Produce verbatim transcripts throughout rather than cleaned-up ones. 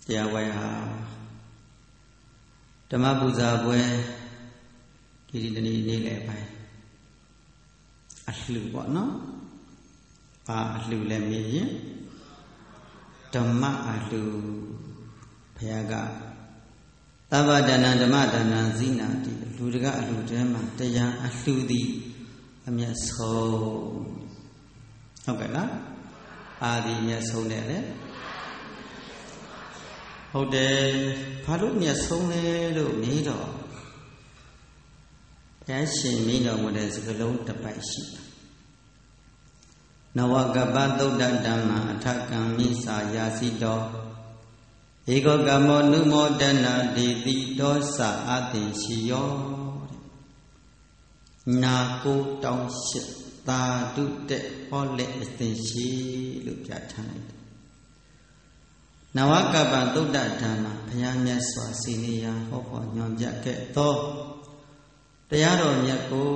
တရားဝဲဟာဓမ္မပူဇာပွဲဒီဒီတနေ့နေ့လည်းပိုင်းအလှပေါ့နော်ဘာအလှလဲမေးရင်ဓမ္မအလှဘုရားကသဗ္ဗဒါနဓမ္မဒါနဇိနာတိအလှတကအလှတဲမှာတရားအလှသည်အမျက်ဆုံးဟုတ်ကဲ့လားအာဒီအမျက်ဆုံးတယ်လေဟုတ်တယ်ဘာလို့အမျက်ဆုံးလဲလို့မေးတော့ဘုရားရှင်မိတော်မူတဲ့စကားလုံးတစ်ပိုက်ရှိတာနဝကပ္ပသုဒ္ဓဓမ္မအထကံမိစာယာစီတောဧကောကမောနုမောဒနာဒေတိတောသအသင်ရှိယောနာကိုတောင်းရှိသာဓုတဲ့ဟောလက်အသင်ရှိလို့ပြဋ္ဌာန်းလိုက်တယ်နဝကပ္ပသုဒ္ဓဓမ္မဘုရားမြတ်စွာစီနေရာဟောဖို့ညွှန်ပြခဲ့သောတရားတော်မြတ်ကို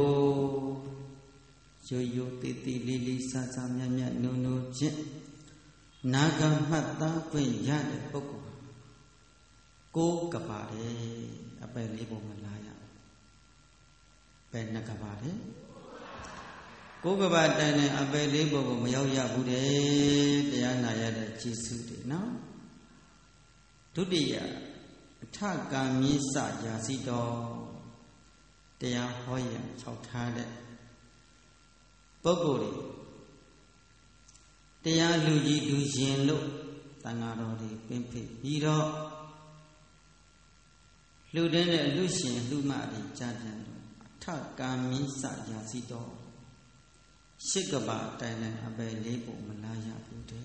ရိုးရိုးတည်တည်လေးလေးဆာဆာမြတ်မြတ်နုံနုံဖြင့်နာဂမှတ်သားခွင့်ရတဲ့ပုဂ္ဂိုလ်ကိုးကပါတယ်အပယ်လေးပုံမလာရဘယ်နှကပါတယ်ကိုးကပါတိုင်နဲ့အပယ်လေးပုံကိုမရောက်ရဘူးတဲ့တရားနာရတဲ့ကျေးဇူးတွေနော်ဒုတိယအထကံမြင့်စရာစီတော်တရားဟောရန်၆ထားတဲ့ပုဂ္ဂိုလ်တွေတရားလူကြီးလူရှင်လို့သံဃာတော်တွေပင်ဖိပြီးတော့လူတဲ့နဲ့လူရှင်လူမတွေကြားပြန်တော့အထကံမြင့်စရာစီတော်ရှစ်ကဘာတိုင်နဲ့အပယ်လေးပုံမလာရဘူးတဲ့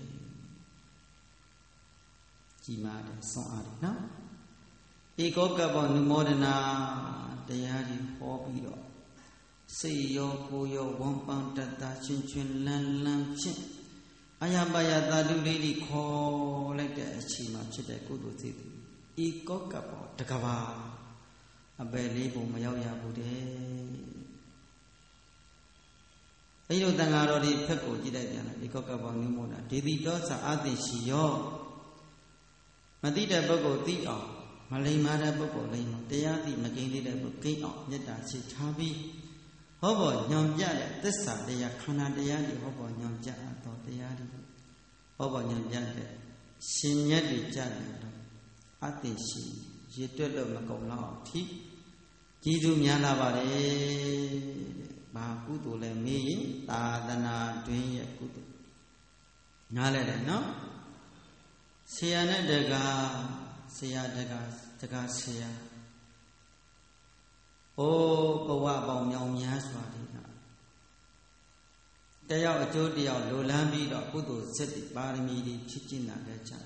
ကြီးမားတယ်ဆွမ်းအားတယ်နော်ဧကောကပ္ပနုမောဒနာတရားကြီးဟောပြီးတော့စိတ်ရောကိုယ်ရောဝမ်းပန်းတတ်တာချင်းချင်းလန်းလန်းဖြင့်အာယပါယသာဓုလေးကြီးခေါ်လိုက်တဲ့အချိန်မှာဖြစ်တဲ့ကုသိုလ်စိတ်ဧကောကပ္ပတကဘာအပယ်လေးပုံမရောက်ရဘူးတဲ့အဲ့လိုတန်ဃာတော်ဒီဖက်ကိုကြည့်လိုက်ပြန်လားဧကောကပ္ပနုမောဒနာဒေတိတောသအသင်ရှိယောမသိတဲ့ပုဂ္ဂိုလ်သိအောင်မလိမ္မာတဲ့ပုဂ္ဂိုလ်လိမ္မာတရားသိမကိန်းသေးတဲ့ပုဂ္ဂိုလ်ကိန်းအောင်မေတ္တာရှိထားပြီးဟောပေါ်ညွန်ပြတဲ့သစ္စာတရားခန္ဓာတရားတွေဟောပေါ်ညွန်ပြတော့တရားတွေဟောပေါ်ညွန်ပြတဲ့ရှင်မြတ်တွေကြတယ်တော့အသိရှိရည်တွက်လို့မကုန်တော့အထိကြီးသူများလာပါလေဘာကုသိုလ်လဲမေးရင်သာသနာတွင်ရဲ့ကုသိုလ်နားလဲတယ်နော်ဆရာနဲ့တကားဆရာတကားတကားဆရာအိုးဘဝပေါင်းမြောင်များစွာတွေကတယောက်အကျိုးတယောက်လိုလန်းပြီးတော့ကုသိုလ်စစ်ပါရမီတွေဖြစ်ကျင့်လာကြကြ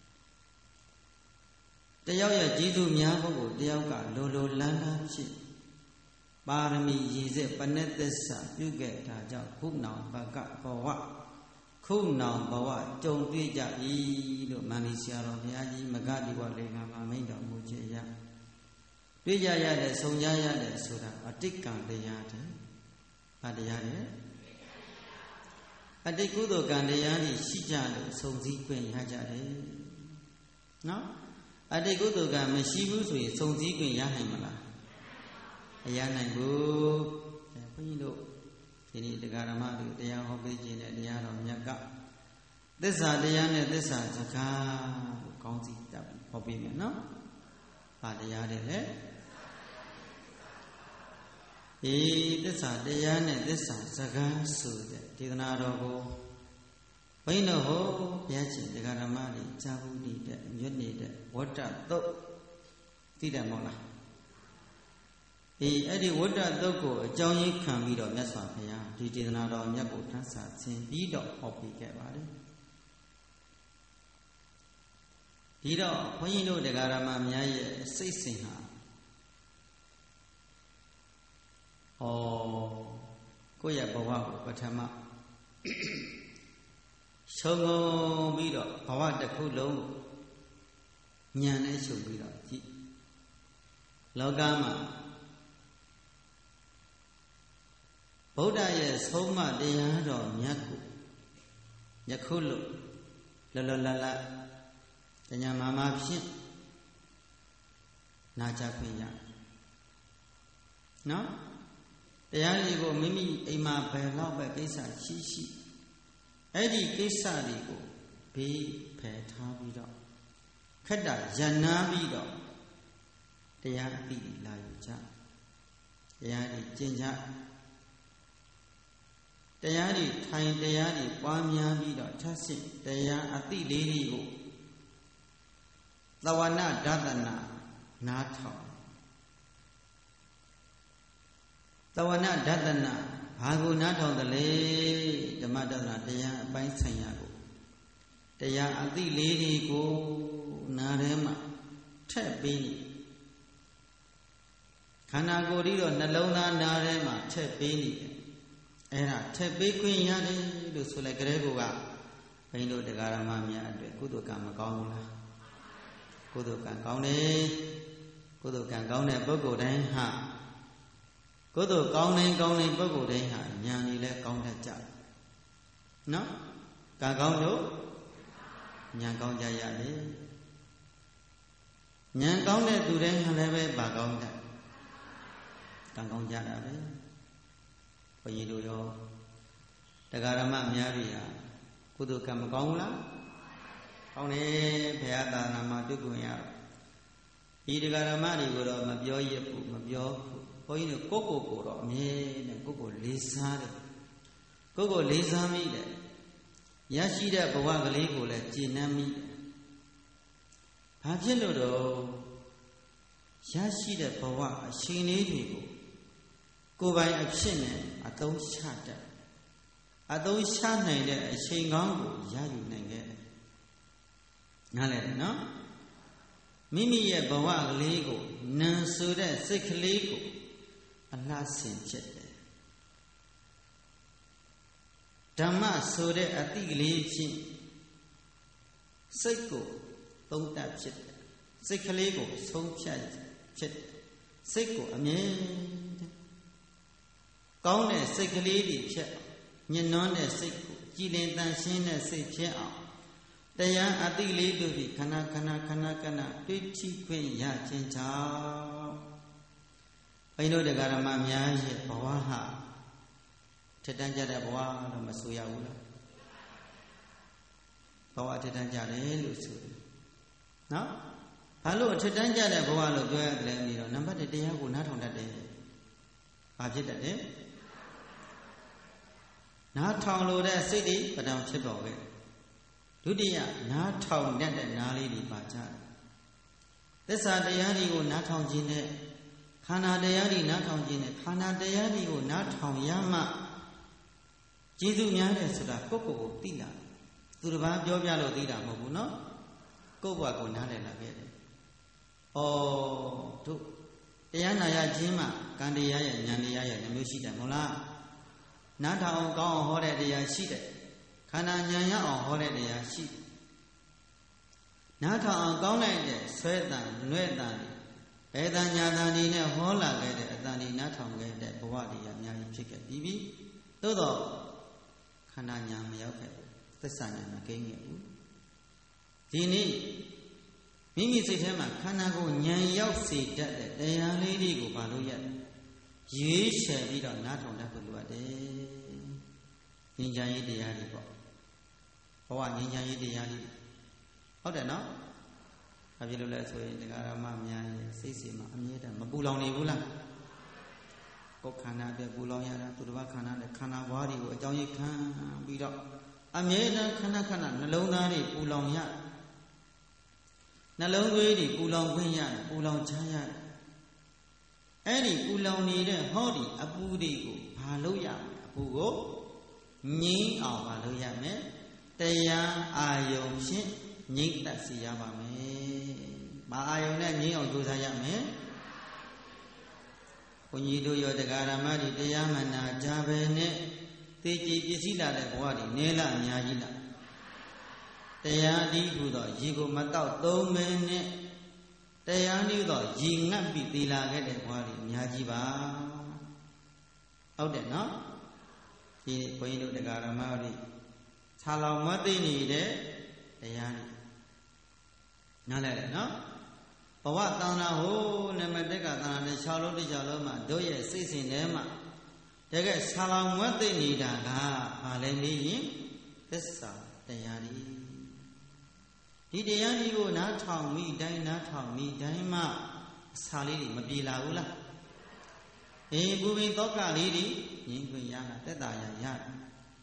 တယောက်ရဲ့ကြီးသူများပုဂ္ဂိုလ်တယောက်ကလိုလိုလန်းလန်းဖြစ်ပါရမီရည်စစ်ပဏ္ဏသစ္စာပြုခဲ့တာကြောင့်ခုနောင်ဘကဘဝခုနောင်ဘဝကြုံတွေ့ကြပြီလို့မန္တိဆရာတော်ဘုရားကြီးမဂ္ဂတိဝလေကံမှာမိန့်တော်မူခြင်းရတွေ့ကြရတဲ့ဆုံကြရတဲ့ဆိုတာအတိတ်ကံတရားတဲ့။ဘာတရားလဲ။အတိတ်ကုသိုလ်ကံတရားကြီးရှိကြလို့ဆုံစည်းခွင့်ရကြတယ်။နော်။အတိတ်ကုသိုလ်ကံမရှိဘူးဆိုရင်ဆုံစည်းခွင့်ရနိုင်မလား။မရနိုင်ဘူး။အဲဘုန်းကြီးတို့ဒီနေ့တရားဓမ္မတွေတရားဟောပေးခြင်းနဲ့တရားတော်မြတ်ကသစ္စာတရားနဲ့သစ္စာစကားကိုကောင်းစီတပ်ဟောပေးမယ်နော်။ဘာတရားတွေလဲ။အေးသစ္စာတရားနဲ့သစ္စာစကားဆိုတဲ့ဒေသနာတော်ကိုဘိန်းတော်ဟောဘုရားရှင်တရားဓမ္မတွေကြားဘူးနေတဲ့ညွတ်နေတဲ့ဝတ္တသုတ်သိတယ်မဟုတ်လားအေးအဲ့ဒီဝတ္တသုတ်ကိုအကြောင်းရင်းခံပြီးတော့မြတ်စွာဘုရားဒီဒေသနာတော်မြတ်ကိုထမ်းစာဆင်ပြီးတော့ဟောပေးခဲ့ပါတယ်ဒီတော့ဘုန်းကြီးတို့တရားဓမ္မများရဲ့စိတ်စဉ်ဟာဩကိုယ့်ရဲ့ဘဝကိုပထမဆုံးကုန်ပြီးတော့ဘဝတစ်ခုလုံးဉာဏ်နဲ့ရှုပ်ပြီးတော့ကြည့်လောကမှာဗုဒ္ဓရဲ့ဆုံးမတရားတော်မြတ်ကိုယခုလို့လောလောလတ်လတ်ညာမာမာဖြင့်နာကြခွင့်ရနော်တရားတွေကိုမိမိအိမ်မှာဘယ်တော့ပဲကိစ္စရှိရှိအဲ့ဒီကိစ္စတွေကိုဘေးဖယ်ထားပြီးတော့ခက်တာရန်နာပြီးတော့တရားအသိလာယူကြတရားတွေကျင့်ကြတရားတွေထိုင်တရားတွေပွားများပြီးတော့ထပ်ဆင့်တရားအသိလေးတွေကိုသဝနာဒသနာနားထောင်သဝနာဒသနာဘာကိုနားထောင်တယ်လဲဓမ္မဒသနာတရားအပိုင်းဆိုင်ရာကိုတရားအသိလေးတွေကိုနားထဲမှာထည့်ပေးနေခန္ဓာကိုယ်ဒီတော့နှလုံးသားနားထဲမှာထည့်ပေးနေတယ်အဲ့ဒါထည့်ပေးခွင့်ရတယ်လို့ဆိုလိုက်ကလေးကဘိန်းတို့တရားဓမ္မများအတွက်ကုသိုလ်ကံမကောင်းဘူးလားကုသိုလ်ကံကောင်းတယ်ကုသိုလ်ကံကောင်းတဲ့ပုဂ္ဂိုလ်တိုင်းဟာကုသိုလ်ကောင်းတဲ့ကောင်းတဲ့ပုဂ္ဂိုလ်တိုင်းဟာဉာဏ်ကြီးလည်းကောင်းတတ်ကြတယ်နော်ကံကောင်းလို့ဉာဏ်ကောင်းကြရတယ်ဉာဏ်ကောင်းတဲ့သူတိုင်းဟာလည်းပဲပါကောင်းတယ်ကံကောင်းကြတာပဲဘုန်းကြီးတို့ရောတရားဓမ္မများပြီဟာကုသိုလ်ကံမကောင်းဘူးလားကောင်းတယ်ဘုရားသာသနာမှာတွေ့ကြရတော့ဒီတရားဓမ္မတွေကိုတော့မပြောရဘူးမပြောဘူးဘုန်းကြီးတို့ကိုယ့်ကိုယ်ကိုတော့အမြဲနဲ့ကိုယ့်ကိုလေးစားတယ်ကိုယ့်ကိုလေးစားမိတယ်ရရှိတဲ့ဘဝကလေးကိုလည်းကြည်နမ်းမိတယ်ဘာဖြစ်လို့တော့ရရှိတဲ့ဘဝအရှင်လေးတွေကိုကိုယ်ပိုင်အဖြစ်နဲ့အသုံးချတတ်အသုံးချနိုင်တဲ့အချိန်ကောင်းကိုရယူနိုင်ခဲ့တယ်နားလည်တယ်နော်မိမိရဲ့ဘဝကလေးကိုနံဆိုတဲ့စိတ်ကလေးကိုအလှဆင်ဖြစ်တယ်ဓမ္မဆိုတဲ့အတိကလေးဖြင့်စိတ်ကိုသုံးတတ်ဖြစ်တယ်စိတ်ကလေးကိုဆုံးဖြတ်ဖြစ်တယ်စိတ်ကိုအမြဲကောင်းတဲ့စိတ်ကလေးတွေဖြစ်ညှဉ်းနှွမ်းတဲ့စိတ်ကိုကြည်လင်တန်ရှင်းတဲ့စိတ်ဖြစ်အောင်တရားအတိလေးတို့ဖြင့်ခဏခဏခဏခဏတွေ့ထိခွင့်ရခြင်းကြောင့်ဘိန်းတို့တရားဓမ္မများရဲ့ဘဝဟာထက်တန်းကြတဲ့ဘဝတော့မဆိုရဘူးလားဘဝထက်တန်းကြတယ်လို့ဆိုတယ်နော်ဘာလို့ထက်တန်းကြတဲ့ဘဝလို့ပြောရတယ်ပြီးတော့နံပါတ်တစ်တရားကိုနားထောင်တတ်တယ်ဘာဖြစ်တတ်တယ်နားထောင်လို့တဲ့စိတ်တွေပထမဖြစ်ပေါ်ခဲ့ဒုတိယနားထောင်တတ်တဲ့နားလေးတွေပါကြတယ်သစ္စာတရားတွေကိုနားထောင်ခြင်းနဲ့ခန္ဓာတရားတွေနားထောင်ခြင်းနဲ့ခန္ဓာတရားတွေကိုနားထောင်ရမှကျေးဇူးများတယ်ဆိုတာကိုယ့်ကိုယ်ကိုသိလာသူတစ်ပါးပြောပြလို့သိတာမဟုတ်ဘူးနော်ကိုယ့်ဘဝကိုနားလည်လာခဲ့တယ်ဩတို့တရားနာရခြင်းမှာကံတရားရဲ့ဉာဏ်တရားရဲ့မျိုးရှိတယ်မဟုတ်လားနားထောင်အောင်ကောင်းအောင်ဟောတဲ့တရားရှိတယ်ခန္ဓာဉာဏ်ရအောင်ဟောတဲ့တရားရှိတယ်နားထောင်အောင်ကောင်းလိုက်တဲ့ဆွဲတန်၊နှဲ့တန်ဘယ်တန်ညာတန်ဒီနဲ့ဟောလာခဲ့တဲ့အတန်ဒီနားထောင်ခဲ့တဲ့ဘဝတရားအများကြီးဖြစ်ခဲ့ပြီးပြီသို့တော့ခန္ဓာဉာဏ်မရောက်ခဲ့ဘူးသစ္စာဉာဏ်မကိန်းခဲ့ဘူးဒီနေ့မိမိစိတ်ထဲမှာခန္ဓာကိုယ်ဉာဏ်ရောက်စေတတ်တဲ့တရားလေးတွေကိုဘာလို့ရရွေးချယ်ပြီးတော့နားထောင်တတ်ဖို့လိုအပ်တယ်ဉာဏ်ဉာဏ်ရေးတရားတွေပေါ့ဘဝဉာဏ်ဉာဏ်ရေးတရားတွေဟုတ်တယ်နော်ဘာဖြစ်လို့လဲဆိုရင်တရားဓမ္မများရဲ့စိတ်စီမှာအမြဲတမ်းမပူလောင်နေဘူးလားကိုယ်ခန္ဓာအတွက်ပူလောင်ရတာသူတစ်ပါးခန္ဓာနဲ့ခန္ဓာဘွားတွေကိုအကြောင်းရိပ်ခံပြီးတော့အမြဲတမ်းခဏခဏနှလုံးသားတွေပူလောင်ရနှလုံးသွေးတွေပူလောင်ခွင့်ရတယ်ပူလောင်ချမ်းရတယ်အဲ့ဒီပူလောင်နေတဲ့ဟောဒီအပူတွေကိုဘာလို့ရမလဲအပူကိုငြိမ်းအောင်ဘာလို့ရမလဲတရားအာယုံဖြင့်ငြိမ့်သက်စေရပါမယ်။ဘာအာယုံနဲ့ငြိမ့်အောင်ကြိုးစားရမလဲ။ဘုန်းကြီးတို့ရောတရားဓမ္မတွေတရားမှန်တာကြပဲနဲ့သိကြည်ပစ္စည်းလာတဲ့ဘဝတွေနေလာအများကြီးလား။တရားဒီဟုသောရေကိုမတောက်သုံးမင်းနဲ့တရားနည်းသောရေငတ်ပြီးသီလာခဲ့တဲ့ဘဝတွေအများကြီးပါ။ဟုတ်တယ်နော်။ဒီဘုန်းကြီးတို့တရားဓမ္မတွေခြာလောင်မသိနေတဲ့တရားတွေနားလဲတယ်နော်ဘဝတဏ္ဍာဟိုနမတက်ကတဏ္ဍာနဲ့ခြောက်လုံးတစ်ခြောက်လုံးမှာတို့ရဲ့စိတ်စဉ်ထဲမှာတကယ်ဆာလောင်မွတ်သိနေတာကဘာလဲမေးရင်သစ္စာတရားဒီဒီတရားဒီကိုနားထောင်မိတိုင်းနားထောင်မိတိုင်းမှအစာလေးတွေမပြေလာဘူးလားအေးပူပင်သောကလေးတွေငြင်းခွင့်ရတာတက်တာရရတယ်ဩ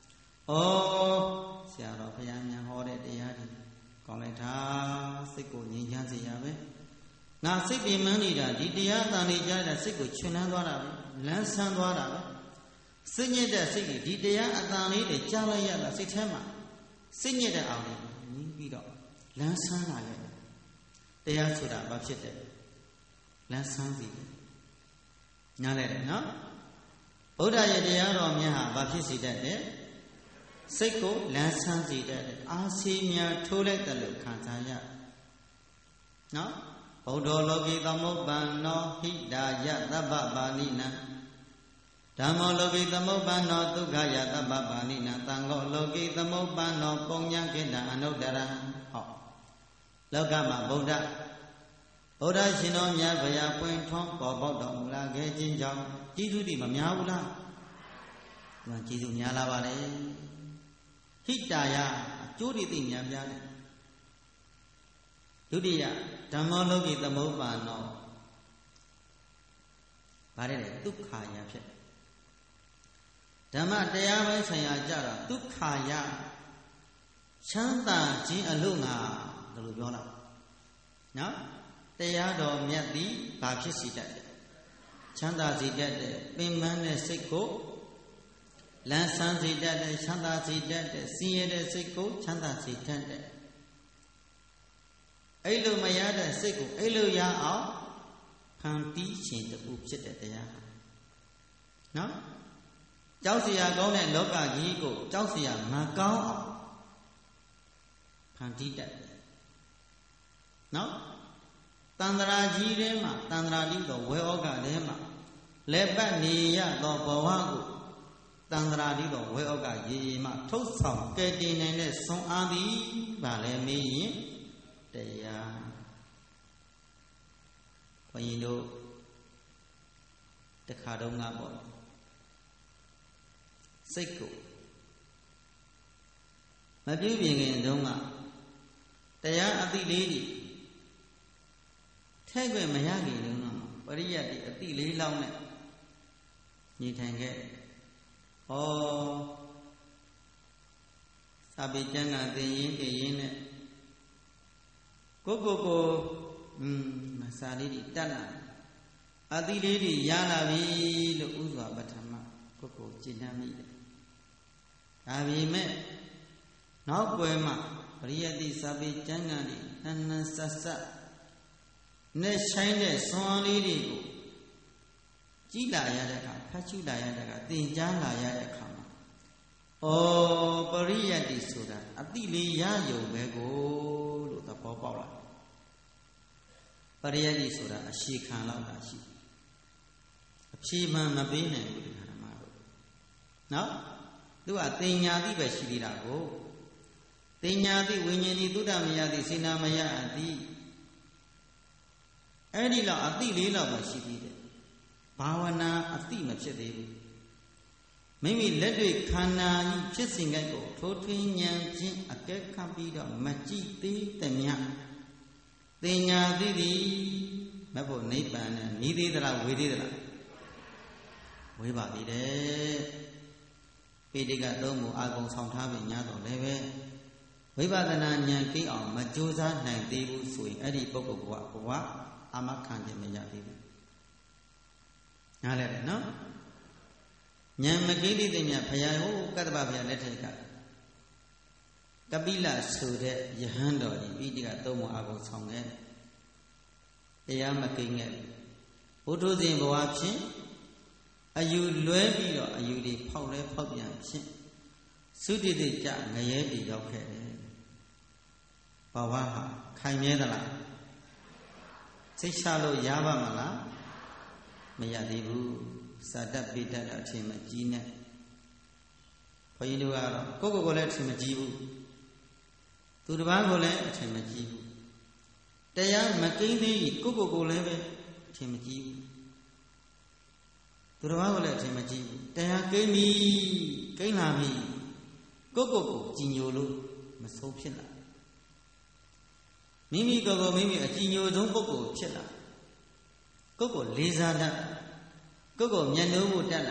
ဆရာတော်ဘုရားများဟောတဲ့တရားတွေကောင်းလိုက်တာစိတ်ကိုငြိမ်းချမ်းစေရပဲငါစိတ်ပြင်းမှန်းနေတာဒီတရားအတန်လေးကြားတာစိတ်ကိုချွန်လန်းသွားတာပဲလန်းဆန်းသွားတာပဲစိတ်ညစ်တဲ့စိတ်ကြီးဒီတရားအတန်လေးတွေကြားလိုက်ရတာစိတ်ထဲမှာစိတ်ညစ်တဲ့အောင်လေးညီးပြီးတော့လန်းဆန်းလာတယ်တရားဆိုတာဘာဖြစ်တယ်လန်းဆန်းစီတယ်နားလဲတယ်နော်ဗုဒ္ဓရဲ့တရားတော်များဟာဘာဖြစ်စေတတ်တယ်စိတ်ကိုလန်းဆန်းစေတတ်တယ်အာစီများထိုးလိုက်တယ်လို့ခံစားရနော်ဗုဒ္ဓလောကိသမုပ္ပန္နောဟိတာယသဗ္ဗပါဠိနံဓမ္မောလောကိသမုပ္ပန္နောဒုက္ခယသဗ္ဗပါဠိနံသံဃောလောကိသမုပ္ပန္နောပုံညာကိတ္တအနုတ္တရံဟောလောကမှာဗုဒ္ဓဗုဒ္ဓရှင်တော်မြတ်ဘုရားပွင့်ထွန်းပေါ်ပေါက်တော်မူလာခဲ့ခြင်းကြောင့်ကျေးဇူးတွေမများဘူးလားဒီမှာကျေးဇူးများလာပါလေဟိတာယအကျိုးတွေသိများများတယ်ဒုတိယဓမ္မောလောကိသမုပ္ပန္နောဗါတဲ့ဒုက္ခယဖြစ်ဓမ္မတရားပိုင်းဆိုင်ရာကြတော့ဒုက္ခယချမ်းသာခြင်းအလို့ငါဒါလိုပြောလိုက်နော်တရားတော်မြတ်သည်ဘာဖြစ်စီတတ်တယ်ချမ်းသာစေတတ်တယ်ပင်ပန်းတဲ့စိတ်ကိုလန်းဆန်းစေတတ်တယ်ချမ်းသာစေတတ်တယ်စည်ရတဲ့စိတ်ကိုချမ်းသာစေတတ်တယ်အဲ့လိုမရတဲ့စိတ်ကိုအဲ့လိုရအောင်ဖန်တီးခြင်းတူဖြစ်တဲ့တရားနော်ကြောက်เสียကောင်းတဲ့လောကကြီးကိုကြောက်เสียမကောင်းအောင်ဖန်တီးတတ်တယ်နော်တန္တရာကြီးထဲမှာတန္တရာတိတော်ဝေဩကထဲမှာလက်ပတ်နေရသောဘဝကိုတန္တရာတိတော်ဝေဩကရေရေမှထုတ်ဆောင်ကယ်တင်နိုင်တဲ့ဆွမ်းအားသည်ဗာလဲမေးရင်တရားဘုန်းကြီးတို့တခါတော့ငါပေါ့စိတ်ကိုမပြုပြင်ခင်တုန်းကတရားအသိလေးကြီးထဲ့ခွင့်မရခင်တုန်းကပရိယတ်ဒီအသိလေးလောက်နဲ့ညီထိုင်ခဲ့ဩစာပေကျမ်းကသင်ရင်းကြည်ရင်းနဲ့ကိုကိုကိုอืมစာလေးတွေတတ်လာအသိလေးတွေရလာပြီလို့ဥစွာပထမကိုကိုကျင့်တတ်မိတယ်ဒါပေမဲ့နောက်ွယ်မှာပရိယတ်ဒီစာပေကျမ်းကတွေအနန္စဆနဲ့ဆိုင်တဲ့ဆွမ်းလေးတွေကိုကြည်လာရတဲ့အခါဖတ်ချူလာရတဲ့အခါသင်ကြားလာရတဲ့အခါမှာဩပရိယတ်ဒီဆိုတာအတိလေးရယုံပဲကိုလို့သဘောပေါက်လာပရိယတ်ဒီဆိုတာအရှိခံလောက်တာရှိအဖြေမှန်မပေးနိုင်ဘူးဒီခါမှာတော့နော်သူကတင်ညာတိပဲရှိသေးတာကိုတင်ညာတိဝိညာဉ်ဒီသုဒ္ဓမယတိစေနာမယအတိအဲ့ဒီလောက်အတိလေးလောက်ပဲရှိသေးတယ်ဘာဝနာအတိမဖြစ်သေးဘူးမိမိလက်တွေ့ခန္ဓာကြီးဖြစ်စဉ်ကိုထိုးထွင်းဉာဏ်ဖြင့်အကဲခတ်ပြီးတော့မကြည့်သေးတဲ့မြတ်တင်ညာတိတိမဖို့နိဗ္ဗာန်နဲ့ဤသေးသလားဝေသေးသလားဝေပါသေးတယ်ပိဋကသုံးမှုအာကုံဆောင်ထားပြီးညာတော့လည်းပဲဝိပဿနာဉာဏ်သိအောင်မကြိုးစားနိုင်သေးဘူးဆိုရင်အဲ့ဒီပုဂ္ဂိုလ်ကဘဝအာမခံခြင်းမရသေးဘူးနားလဲတယ်နော်ဉာဏ်မကိလေသိမြတ်ဘုရားဟိုကတ္တဗဘုရားလက်ထက်ကကပိလဆိုတဲ့ယဟန်တော်ကြီးပိဋကသုံးမှုအာကုံဆောင်ခဲ့တရားမကိငဲ့ဘုထုဇဉ်ဘဝဖြင့်အယူလွဲပြီးတော့အယူတွေဖောက်လဲဖောက်ပြန်ဖြင့်သုတိတိကြငရဲတည်ရောက်ခဲ့တယ်ဘဝဟာခိုင်မြဲသလားစိတ်ချလို့ရပါမလားမရသေးဘူးစာတတ်ပိတတ်အထင်မကြီးနဲ့ဘုန်းကြီးတို့ကတော့ကိုယ့်ကိုယ်ကိုလည်းအထင်မကြီးဘူးသူတစ်ပါးကိုလည်းအထင်မကြီးဘူးတရားမကိန်းသေးကိုကိုကိုလည်းပဲအထင်မကြီးဘူးသူတော်ဘာကိုလည်းအထင်မကြီးဘူးတရားကိန်းပြီကိန်းလာပြီကိုကိုကိုကြည်ညိုလို့မဆုံးဖြစ်လာမိမိကိုယ်ကိုမိမိအကြည်ညိုဆုံးပုဂ္ဂိုလ်ဖြစ်လာကိုကိုလေးစားတတ်ကိုကိုမျက်နှိုးဖို့တတ်လာ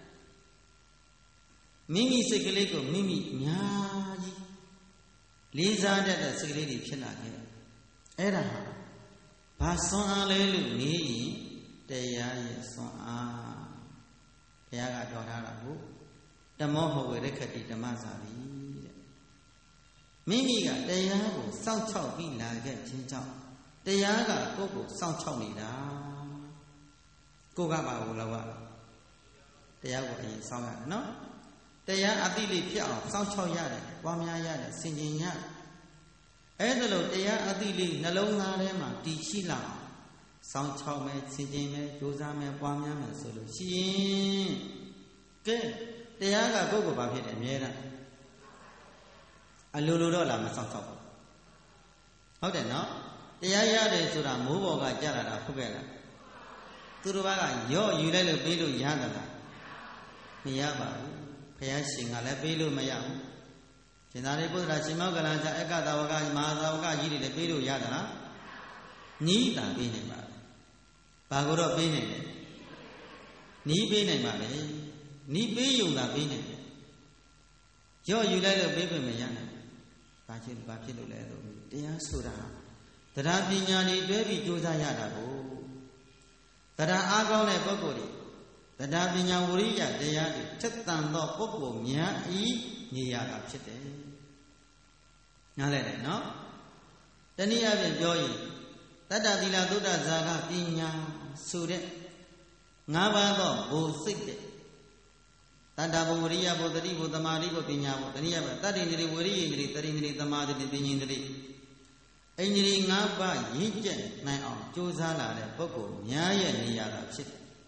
မိမိစိတ်ကလေးကိုမိမိအများကြီးလေးစားတတ်တဲ့စိတ်ကလေးတွေဖြစ်လာခဲ့အဲ့ဒါဘာစွမ်းအားလဲလို့နေရင်တရားရဲ့စွမ်းအားဘုရားကပြောထားတာကိုဓမ္မောဟဝေရခတိဓမ္မစာတိတဲ့မိမိကတရားကိုစောင့်ချောက်ပြီးလာခဲ့ခြင်းကြောင့်တရားကကိုယ့်ကိုစောင့်ချောက်နေတာကိုကပါဘူးလောကတရားကိုအရင်စောင့်ရတယ်နော်တရားအတိလေးဖြစ်အောင်စောင့်ချောက်ရတယ်ပွားများရတယ်ဆင်ခြင်ရတယ်အဲ့ဒါလို့တရားအတိလေးနှလုံးသားထဲမှာတည်ရှိလာအောင်စောင့်ချောက်မယ်ဆင်ခြင်မယ်ကြိုးစားမယ်ပွားများမယ်ဆိုလို့ရှိရင်ကဲတရားကကိုယ့်ကိုဘာဖြစ်တယ်အမြဲတမ်းအလိုလိုတော့လာမစောင့်ချောက်ဘူးဟုတ်တယ်နော်တရားရတယ်ဆိုတာမိုးပေါ်ကကြာလာတာဟုတ်ကဲ့လားသူတို့ဘာကရော့ယူလိုက်လို့ပေးလို့ရသလားမရပါဘူးဘုရားရှင်ကလည်းပေးလို့မရဘူးရှင်သာရိပုတ္တရာရှင်မောက္ကလန်သာအက္ခသာဝကမဟာသာဝကကြီးတွေလည်းပေးလို့ရသလားနီးတာပေးနိုင်ပါလေဘာကိုတော့ပေးနိုင်တယ်နီးပေးနိုင်ပါလေနီးပေးယုံတာပေးနိုင်တယ်ရော့ယူလိုက်လို့ပေးပေးမရနိုင်ဘာဖြစ်ဘာဖြစ်လို့လဲဆိုတရားဆိုတာတရားပညာတွေတွဲပြီးကြိုးစားရတာကိုတရားအားကောင်းတဲ့ပုဂ္ဂိုလ်တွေတရားပညာဝိရိယတရားတွေထက်သန်သောပုဂ္ဂိုလ်များဤနေရတာဖြစ်တယ်နားလည်တယ်နော်တနည်းအားဖြင့်ပြောရင်တတ္တသီလသုဒ္ဓဇာကပညာဆိုတဲ့ငါးပါးသောဘုစိတ်တဲ့တတ္တဘုဝိရိယဘုတတိဘုသမာဓိဘုပညာဘုတနည်းအားဖြင့်တတ္တိန္ဒြေဝိရိယန္ဒြေတရိန္ဒြေသမာဓိပညာန္ဒြေအင်္ဂလိပ်ငါးပါးရင့်ကျက်နိုင်အောင်ကြိုးစားလာတဲ့ပုဂ္ဂိုလ်များရဲ့နေရာတာဖြစ်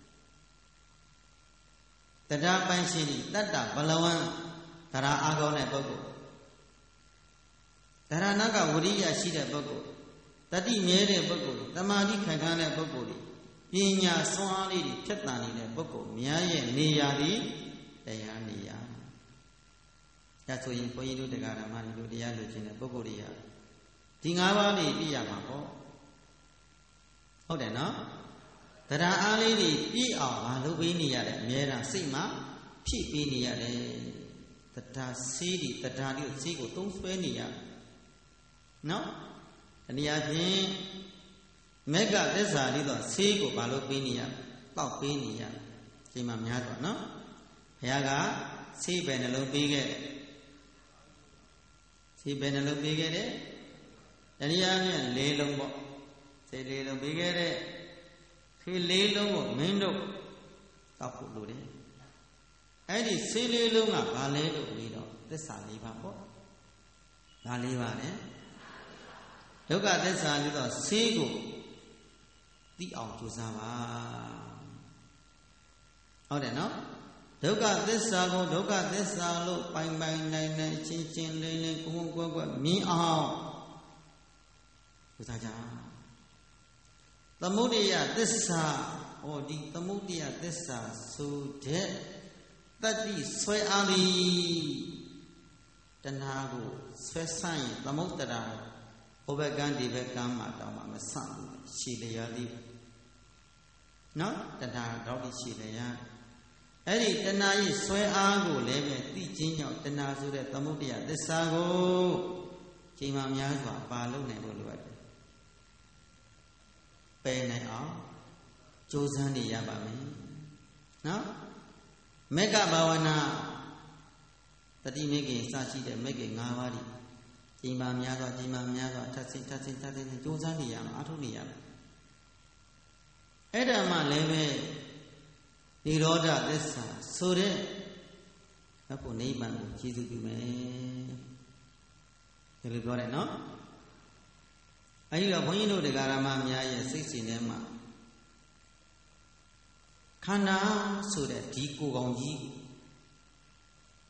တယ်တရားပိုင်ရှင်တတ္တဘလဝံတရားအားကောင်းတဲ့ပုဂ္ဂိုလ်တရားနာကဝိရိယရှိတဲ့ပုဂ္ဂိုလ်တတိမြဲတဲ့ပုဂ္ဂိုလ်သမာဓိခံခံတဲ့ပုဂ္ဂိုလ်ပညာစွမ်းအားလေးတွေဖြတ်တန်နေတဲ့ပုဂ္ဂိုလ်များရဲ့နေရာသည်တရားနေရာဒါဆိုရင်ဘုန်းကြီးတို့တရားဓမ္မတွေတို့တရားလို့ခြင်းတဲ့ပုဂ္ဂိုလ်တွေကဒီငါးပါးလေးပြရမှာပေါ့ဟုတ်တယ်နော်တရားအားလေးတွေပြည့်အောင်မလုပ်ပေးနေရတယ်အများအားစိတ်မှာဖြည့်ပေးနေရတယ်တရားစေးဒီတရားလေးကိုစေးကိုသုံးဆွဲနေရနော်တနည်းအားဖြင့်မေဃသစ္စာလေးတော့စေးကိုမလုပ်ပေးနေရတောက်ပေးနေရဒီမှာများတော့နော်ဘုရားကစေးပဲနှလုံးပေးခဲ့စေးပဲနှလုံးပေးခဲ့တယ်တနည်းအားဖြင့်လေးလုံးပေါ့စေးလေးလုံးပေးခဲ့တဲ့ခေလေးလုံးကိုမင်းတို့တောက်ဖို့လိုတယ်အဲ့ဒီစေးလေးလုံးကဘာလဲလို့ပြီးတော့သစ္စာလေးပါပေါ့ဒါလေးပါနဲ့ဒုက္ခသစ္စာလေးတော့စေးကိုသိအောင်ကြိုးစားပါဟုတ်တယ်နော်ဒုက္ခသစ္စာကိုဒုက္ခသစ္စာလို့ပိုင်ပိုင်နိုင်နိုင်ချင်းချင်းလေးလေးကိုယ်ကိုယ်ကွယ်မြင်အောင်ကြိုးစားကြသမုဒိယသစ္စာဟောဒီသမုဒိယသစ္စာဆိုတဲ့တတ္တိဆွဲအားသည်တဏှာကိုဆွဲဆန့်ရင်သမုဒ္ဒရာဟိုဘက်ကံဒီဘက်ကံမှာတောင်းမှမဆန့်ဘူးရှည်လျားသည်နော်တဏှာတော့ဒီရှည်လျားအဲ့ဒီတဏှာရဲ့ဆွဲအားကိုလည်းပဲသိချင်းကြောင့်တဏှာဆိုတဲ့သမုဒိယသစ္စာကိုချိန်မှများစွာပါလို့နိုင်ဖို့လိုအပ်တယ်ပယ်နိုင်အောင်ကြိုးစားနေရပါမယ်နော်မေဃဘာဝနာတတိမေခင်စရှိတဲ့မေခင်၅ပါးဒီချိန်မှများစွာချိန်မှများစွာထပ်ဆင်းထပ်ဆင်းထပ်ဆင်းကြိုးစားနေရမှာအထုနေရမှာအဲ့ဒါမှလည်းပဲနိရောဓသစ္စာဆိုတဲ့အဖို့နိဗ္ဗာန်ကိုကျေစုပြုမယ်ဒီလိုပြောတယ်နော်အဲဒီတော့ဘုန်းကြီးတို့တရားဓမ္မများရဲ့စိတ်စဉ်ထဲမှာခန္ဓာဆိုတဲ့ဒီကိုယ်ကောင်ကြီး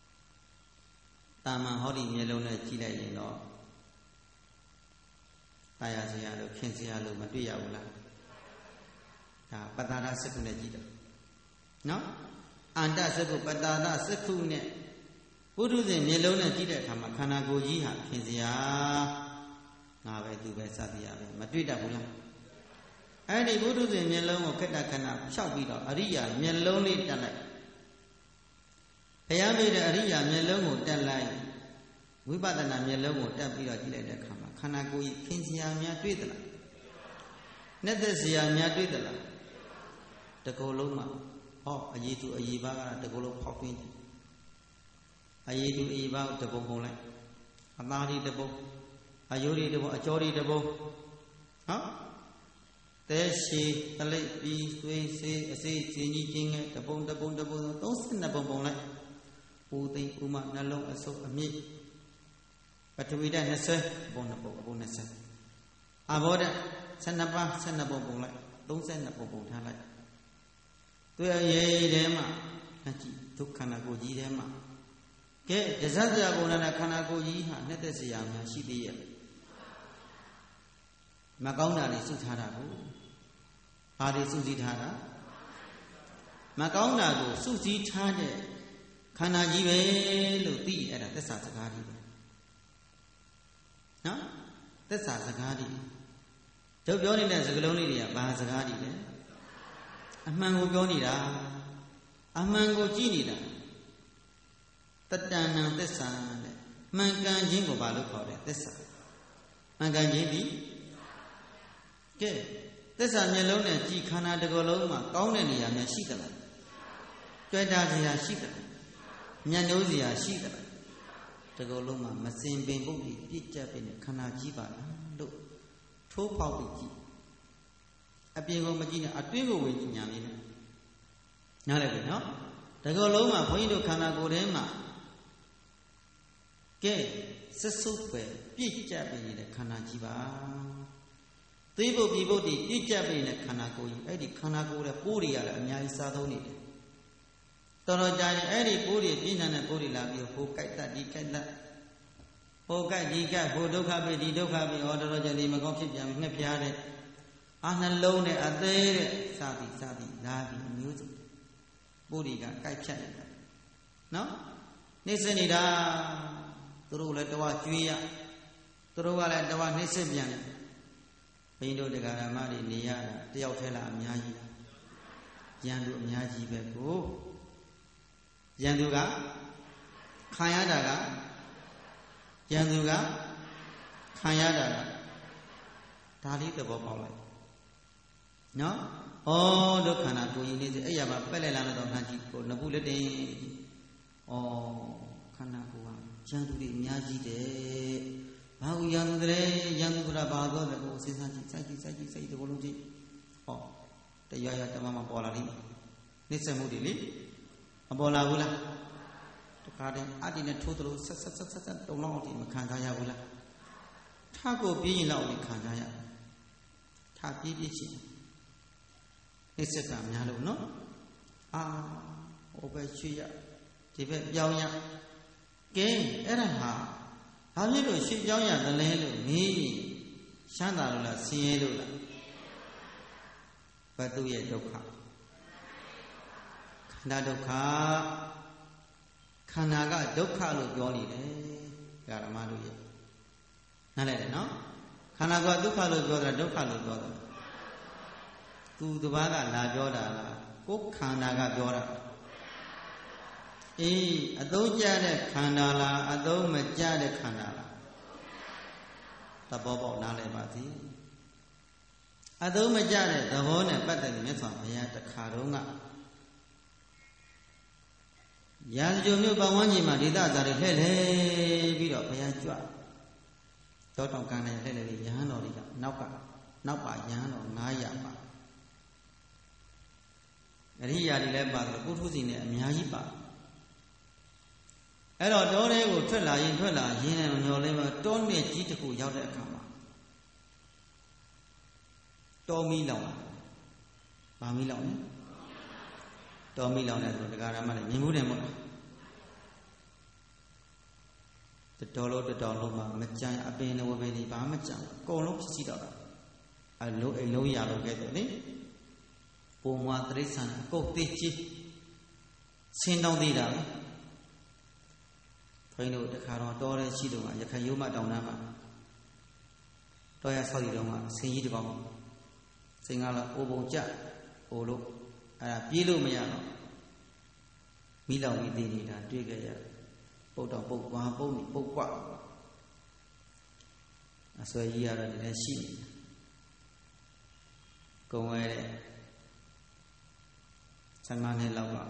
တာမန်ဟောဒီမျိုးလုံးနဲ့ကြည့်လိုက်ရင်တော့တာယာစရာလို့ခင်စရာလို့မတွေ့ရဘူးလားဒါပတ္တာရစက္ခုနဲ့ကြည့်တယ်နော်အန္တစက္ခုပတ္တာရစက္ခုနဲ့ပုထုဇဉ်မျက်လုံးနဲ့ကြည့်တဲ့အခါမှာခန္ဓာကိုယ်ကြီးဟာခင်စရာငါပဲသူပဲစသည်ရပဲမတွေ့တတ်ဘူးလားအဲ့ဒီပုထုဇဉ်မျက်လုံးကိုခက်တခဏဖြောက်ပြီးတော့အရိယာမျက်လုံးလေးတက်လိုက်ဘုရားပြတဲ့အရိယာမျက်လုံးကိုတက်လိုက်ဝိပဿနာမျက်လုံးကိုတက်ပြီးတော့ကြည့်လိုက်တဲ့အခါမှာခန္ဓာကိုယ်ကြီးခင်စရာများတွေ့သလားနဲ့သက်စရာများတွေ့သလားတကူလုံးမှာဟောအရေးသူအရေးပါကတကူလုံးဖောက်ပြင်းတယ်အရေးသူအရေးပါကိုတပုံပုံလိုက်အသားတွေတပုံအယိုးတွေတပုံအကြောတွေတပုံဟောတဲရှိတလိပ်ပြီးသွေးစေးအစေးကျင်းကြီးကျင်းငယ်တပုံတပုံတပုံသုံး十ပုံပုံလိုက်ပူသိမ့်ဥမနှလုံးအစုပ်အမြင့်ပထဝီဓာတ်20ပုံနှစ်ပုံပုံ20အဘောဓာတ်12ပါး12ပုံပုံလိုက်32ပုံပုံထားလိုက်တွေ့ရရေးထဲမှာအကြည့်ဒုက္ခနာကိုကြီးထဲမှာကဲဒဇတ်စရာပုံနဲ့ခန္ဓာကိုယ်ကြီးဟာနှစ်သက်စရာများရှိသေးရဲ့မကောင်းတာတွေစုထားတာကိုဘာတွေစုစည်းထားတာမကောင်းတာကိုစုစည်းထားတဲ့ခန္ဓာကြီးပဲလို့သိအဲ့ဒါသစ္စာစကားတွေနော်သစ္စာစကားတွေတို့ပြောနေတဲ့စကားလုံးလေးတွေကဘာစကားတွေလဲအမှန်ကိုပြောနေတာအမှန်ကိုကြည့်နေတာတတ္တဏံသစ္စာတဲ့မှန်ကန်ခြင်းကိုဘာလို့ခေါ်လဲသစ္စာမှန်ကန်ခြင်းဒီကဲသစ္စာမျက်လုံးနဲ့ကြည်ခန္ဓာတစ်ခုလုံးမှာကောင်းတဲ့နေရာများရှိသလားကြွယ်တာစရာရှိသလားညံ့နိုးစရာရှိသလားတစ်ခုလုံးမှာမစင်ပင်ပုတ်ပြီးပြည့်ကျက်ပြီးခန္ဓာကြီးပါလားလို့ထိုးပေါက်ပြီးကြည့်အပြင်ကိုမကြည့်နဲ့အတွင်းကိုဝင်ကြည့်ညာလေးနဲ့နားလည်ပြီနော်တစ်ခုလုံးမှာဘုန်းကြီးတို့ခန္ဓာကိုယ်ထဲမှာကဲစစုပ်ပဲပြည့်ကျက်ပြီးနေတဲ့ခန္ဓာကြီးပါသိဖို့ပြီးဖို့ဒီပြည့်ကျက်ပြီးနေတဲ့ခန္ဓာကိုယ်ကြီးအဲ့ဒီခန္ဓာကိုယ်ရဲ့ပိုးတွေရတယ်အများကြီးစားသုံးနေတယ်တော်တော်ကြာရင်အဲ့ဒီပိုးတွေပြင်းထန်တဲ့ပိုးတွေလာပြီးဟိုကြိုက်တတ်ဒီကြိုက်တတ်ဟိုကြိုက်ဒီကြိုက်ဟိုဒုက္ခပဲဒီဒုက္ခပဲဟောတော်တော်ကြာနေမကောင်းဖြစ်ပြန်ငှက်ပြားတဲ့အာနှလုံးနဲ့အသေးတဲ့စသည်စသည်လာပြီးအမျိုးစုပိုးတွေကကြိုက်ဖြတ်နေတာနော်နှိမ့်စနေတာသူတို့လည်းတဝကျွေးရသူတို့ကလည်းတဝနှိမ့်စပြန်တယ်ဘိန်းတို့တရားဓမ္မတွေနေရတာတယောက်ထဲလားအများကြီးရန်သူအများကြီးပဲကိုရန်သူကခံရတာကရန်သူကခံရတာကဒါလေးသဘောပေါက်လိုက်နော်ဩဒုက္ခနာကိုရင်နေစေအဲ့ရမှာပက်လိုက်လာတော့နှမ်းကြည့်ကိုနဘူးလက်တင်ဩခန္ဓာကိုယ်ဟာရန်သူတွေအများကြီးတယ်ဘာကိုရန်သူတွေရန်သူကဘာပြောလဲကိုစဉ်းစားကြည့်စိုက်ကြည့်စိုက်ကြည့်စိုက်ဒီဘလုံးကြည့်ဟောတရားရတမမပေါ်လာလိမ့်မယ်နှိစ္စမှုတွေလေမပေါ်လာဘူးလားတခါတည်းအတ္တိနဲ့ထိုးသလိုဆက်ဆက်ဆက်ဆက်တုံလောက်အောင်ဒီမခံစားရဘူးလားထကိုပြင်းရင်လောက်ဒီခံစားရထပြည့်ပြည့်ချင်းနှိစ္စကများလို့နော်အာဟိုပဲချွေရဒီဘက်ပြောင်းရကဲအဲ့ဒါဟာဘာဖြစ်လို့ရွှေ့ပြောင်းရသလဲလို့မေးရင်ရှမ်းသာလို့လားဆင်းရဲလို့လားဘတ်သူရဲ့ဒုက္ခခန္ဓာဒုက္ခခန္ဓာကဒုက္ခလို့ပြောနေတယ်ဓမ္မတို့ရဲ့နားလည်တယ်နော်ခန္ဓာကဒုက္ခလို့ပြောတာဒုက္ခလို့ပြောတာသူတစ်ပါးကလာပြောတာလားကိုယ်ခန္ဓာကပြောတာအေးအသုံးကျတဲ့ခန္ဓာလားအသုံးမကျတဲ့ခန္ဓာလားသဘောပေါက်နားလည်ပါစေအသုံးမကျတဲ့သဘောနဲ့ပတ်သက်ပြီးမြတ်စွာဘုရားတခါတော့ကရာဇဂိုမြို့ပတ်ဝန်းကျင်မှာဒေသစာတွေလှည့်လှည့်ပြီးတော့ဘုရားကြွတောတောင်ကံနဲ့လှည့်လှည့်ပြီးယဟန်တော်တွေကနောက်ကနောက်ပါယဟန်တော်900ပါအရိယာတွေလည်းပါဆိုပုထုဇဉ်နဲ့အများကြီးပါအဲ့တော့တောထဲကိုထွက်လာရင်ထွက်လာရင်းနဲ့မျောလေးမှာတောနဲ့ကြီးတစ်ခုရောက်တဲ့အခါမှာတောမီးလောင်လာဗာမီးလောင်နေတောမီးလောင်တယ်ဆိုတရားဓမ္မနဲ့မြင်မှုတယ်မဟုတ်လားတော်လို့တော်လို့မှမကြံအပင်ဝပင်ဒီဘာမှမကြံအကုန်လုံးဖြစ်စီတော့တာအလုံးအလုံးရလို့ခဲ့တယ်လေပုံမတိရစ္ဆာန်အကုတ်သေးကြီးဆင်းတောင်းသေးတာဘုန်းကြီးတို့တခါတော့တော်တဲ့ရှိတော့ရခိုင်ရိုးမတောင်တန်းမှာတော်ရဆောက်ရည်တော့မှဆင်းကြီးတစ်ပေါင်းဆင်းကားတော့အိုပုံကြအိုလို့အဲ့ဒါပြေးလို့မရတော့မိလောင်ပြီးသေးနေတာတွေ့ကြရပုတ်တော့ပုတ်ကွာပုတ်နေပုတ်ကွာအဆွဲကြီးရတော့ဒီလည်းရှိနေကုံဝဲတဲ့ဆယ်ငါးနှစ်လောက်က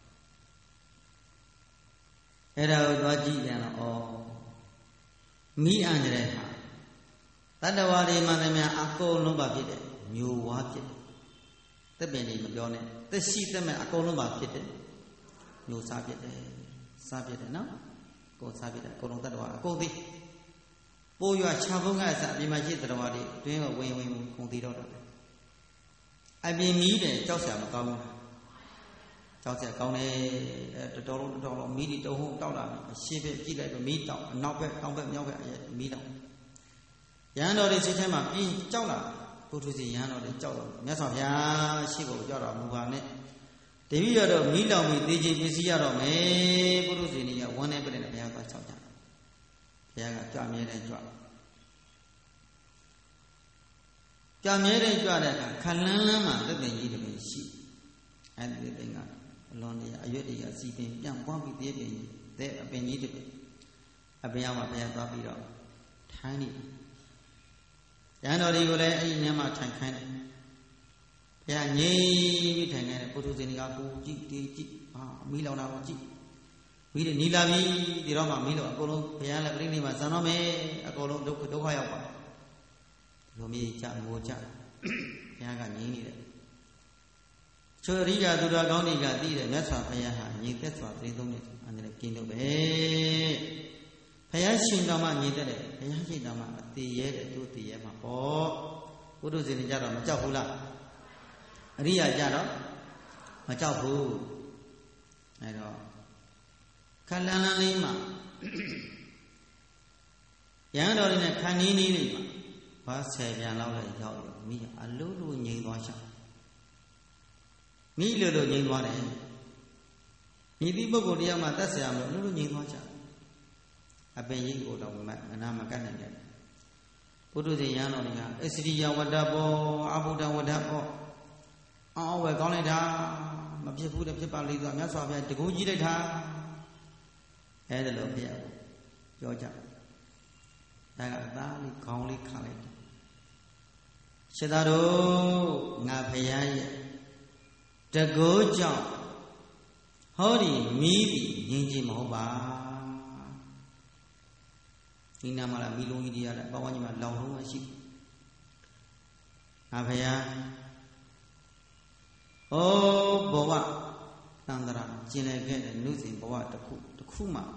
အဲ့ဒါကိုသွားကြည့်ပြန်တော့ဩမိအန်တဲ့ဟာတတ္တဝါတွေမှလည်းများအကုန်လုံးပါဖြစ်တယ်မျိုးဝါဖြစ်တယ်သက်ပင်တွေမပြောနဲ့သက်ရှိသက်မဲ့အကုန်လုံးပါဖြစ်တယ်မျိုးစားဖြစ်တယ်စားဖြစ်တယ်နော်ကိုယ်စားဖြစ်တယ်အကုန်လုံးတတ္တဝါအကုန်သိပိုးရွာခြံဖုံးကအစအပြင်မှာရှိတတ္တဝါတွေတွင်းကဝင်ဝင်ကုန်သေးတော့တယ်အပြင်မီးတယ်ကြောက်စရာမကောင်းဘူးကြောက်စရာကောင်းတယ်တော်တော်လုံးတော်တော်မီးတွေတုံးဟုံးတောက်လာပြီအရှိဘက်ကြည့်လိုက်တော့မီးတောက်အနောက်ဘက်တောင်ဘက်မြောက်ဘက်မီးတောက်ရဟန်းတော်တွေစိတ်ထဲမှာပြီးကြောက်လာဘုထုစီရဟန်းတော်တွေကြောက်တော့မြတ်စွာဘုရားရှိခိုးကြောက်တာမူပါနဲ့တပည့်တော်တော့မီးလောင်ပြီးသေချေပစ္စည်းရတော့မယ်ဘုထုစီနေကဝန်းနေပြတဲ့ဘုရားကကြောက်ကြဘုရားကကြွမြဲတဲ့ကြွကြွမြဲတဲ့ကြွတဲ့အခါခလန်းလန်းမှာသက်ပင်ကြီးတပင်ရှိအဲ့ဒီပင်ကအလွန်ကြီးအရွက်တွေကစီပင်ပြန်ပွားပြီးတည်းပင်တဲ့အပင်ကြီးတပင်အပင်ရောက်မှဘုရားသွားပြီးတော့ထိုင်းနေရဟန်းတော်တွေကိုလည်းအဲ့ဒီနေရာမှာထိုင်ခိုင်းတယ်ဘုရားငြိမ်ပြီးထိုင်နေတယ်ပုထုဇဉ်တွေကပူကြည့်တေးကြည့်ဟာမီးလောင်တာကိုကြည့်မီးတွေနီလာပြီဒီတော့မှမီးလောင်အကုန်လုံးဘုရားလည်းပြိဋိနိဗ္ဗာန်ဇံတော့မယ်အကုန်လုံးဒုက္ခဒုက္ခရောက်ပါဒီလိုမျိုးကြငိုကြဘုရားကငြိမ်နေတယ်ချိုရိယာသူတော်ကောင်းတွေကသိတယ်မြတ်စွာဘုရားဟာညီသက်စွာပြိသုံးတယ်အဲ့ဒါကင်းလို့ပဲဘုရားရှင်တော်မှညီသက်တယ်ဘုရားရှင်တော်မှအသေးရဲတယ်သူအသေးရဲမှာပေါ့ဘုဒ္ဓဇင်ကြတော့မကြောက်ဘူးလားအရိယာကြတော့မကြောက်ဘူးအဲ့တော့ခလန်းလန်းလေးမှာရဟန်းတော်တွေနဲ့ခန္နီးနီးလေးမှာဘာဆယ်ပြန်လောက်လဲရောက်ရောမိအလိုလိုငြိမ်သွားချင်မိလိုလိုငြိမ်သွားတယ်မိသည့်ပုဂ္ဂိုလ်တရားမှာတတ်ဆရာမလို့လိုလိုငြိမ်သွားချင်အပင်ကြီးကိုတော့မနာမကတ်နိုင်တယ်ဘုဒ္ဓဇင်ရဟန်းတော်တွေကအစ္စရိယဝတ္တဘောအဘုဒ္ဓဝတ္တဘောအော်ဝယ်ကောင်းလိုက်တာမဖြစ်ဘူးတဲ့ဖြစ်ပါလိမ့်ဆိုမြတ်စွာဘုရားတကူကြီးလိုက်တာအဲ့ဒါလို့ဘုရားပြောကြဒါကအသားလေးခေါင်းလေးခါလိုက်တယ်ရှင်သာတို့ငါဘုရားရဲ့တကူကြောင့်ဟောဒီမီးပြီးငြင်းချင်းမဟုတ်ပါဒီနာမလားမီလုံးကြီးတွေရတယ်ပေါင်းဝန်းကျင်မှာလောင်လုံးမရှိငါဘုရားဩဘဝတန်တရာကျင်လည်ခဲ့တဲ့နုစဉ်ဘဝတစ်ခုတစ်ခုမှ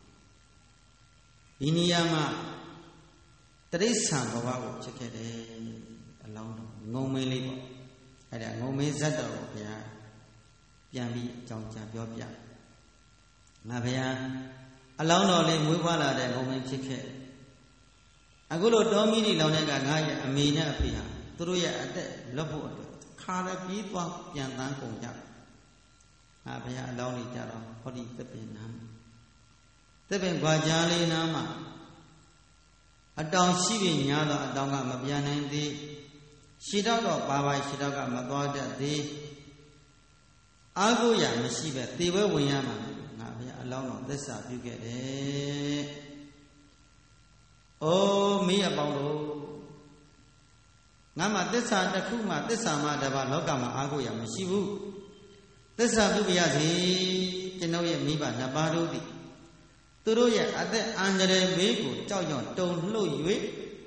ဒီနေရာမှာတရိစ္ဆာန်ဘဝကိုဖြစ်ခဲ့တယ်အလောင်းတော်ငုံမင်းလေးပေါ့အဲ့ဒါငုံမင်းဇတ်တော်ကိုဘုရားပြန်ပြီးအကြောင်းကြားပြောပြငါဘုရားအလောင်းတော်လေးမွေးဖွားလာတဲ့ငုံမင်းဖြစ်ခဲ့အခုလိုတောမီးတွေလောင်တဲ့ကငါရဲ့အမေနဲ့အဖေဟာသူတို့ရဲ့အသက်လွတ်ဖို့အတွက်ခါရပြီးသွားပြန်တန်းကုန်ကြငါဘုရားအလောင်းလေးကြတော့ဟောဒီသစ်ပင်နာသစ်ပင်ခွာကြားလေးနာမှာအတောင်ရှိပြီညာတော့အတောင်ကမပြန်နိုင်သေးရှည်တော့တော့ပါပါရှည်တော့ကမသွားတတ်သေးအာကိုရမရှိပဲသေပွဲဝင်ရမှာငါဘုရားအလောင်းတော်သစ္စာပြုခဲ့တယ်အိုးမိအပေါင်းတို့ငါမှသစ္စာတစ်ခုမှသစ္စာမှတပါလောကမှာအာကိုရမရှိဘူးသစ္စာပြုပြရစီကျွန်ုပ်ရဲ့မိဘနှစ်ပါးတို့သည်သူတို့ရဲ့အသက်အန္တရာယ်ဘေးကိုကြောက်ရွံ့တုန်လှုပ်၍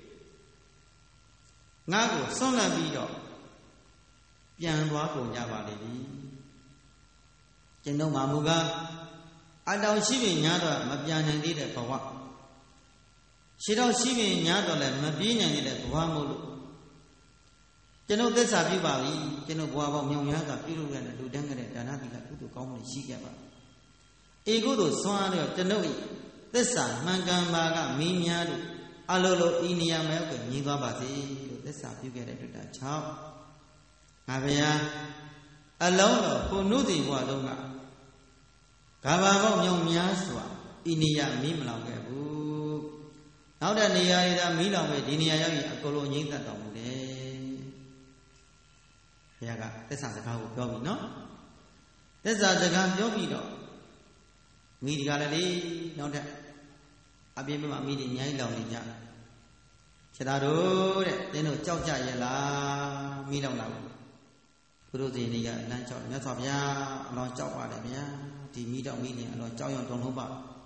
ငါကိုဆွန့်လန့်ပြီးတော့ပြန်သွားကုန်ကြပါလိမ့်မည်ကျွန်ုပ်မှာမူကားအတောင်ရှိပြီညာတော့မပြန်နိုင်သေးတဲ့ဘဝရှိတော့ရှိပြီညာတော့လည်းမပြေးနိုင်သေးတဲ့ဘဝမို့လို့ကျွန်ုပ်သစ္စာပြုပါပြီကျွန်ုပ်ဘဝပေါင်းမြောင်များစွာပြုလုပ်ရတဲ့လူတန်းကြတဲ့ဒါနသီလကုသိုလ်ကောင်းမှုရှိခဲ့ပါဧကုသို့စွမ်းရတော့ကျွန်ုပ်သစ္စာမှန်ကန်ပါကမိများတို့အလိုလိုဤနေရာမှာရောက်ပြီးမြင်သွားပါစေလို့သစ္စာပြုခဲ့တဲ့တွေ့တာ၆ငါဗျာအလုံးတော်ကိုနုတိဘဝလုံးကကဘာပေါင်းမြောင်များစွာဤနေရာမီးမလောင်ခဲ့ဘူးနောက်တဲ့နေရာတွေဒါမီးလောင်ပဲဒီနေရာရောက်ရင်အကုန်လုံးငြိမ့်သက်တော်မူတယ်ဘုရားကသစ္စာစကားကိုပြောပြီနော်သစ္စာစကားပြောပြီးတော့မိဒီကလည်းလေနောက်တဲ့အပြင်းမှာမိဒီအများကြီးလောင်နေကြခြေသားတို့တဲ့တင်းတို့ကြောက်ကြရဲ့လားမိလောင်လာဘူးဘုရားရှင်ကြီးကလမ်းကြောက်မြတ်စွာဘုရားအလောင်းကြောက်ပါတယ်ဗျာဒီမိတော့မိနေအလောင်းကြောက်ရွံ့တုံလုံးပါ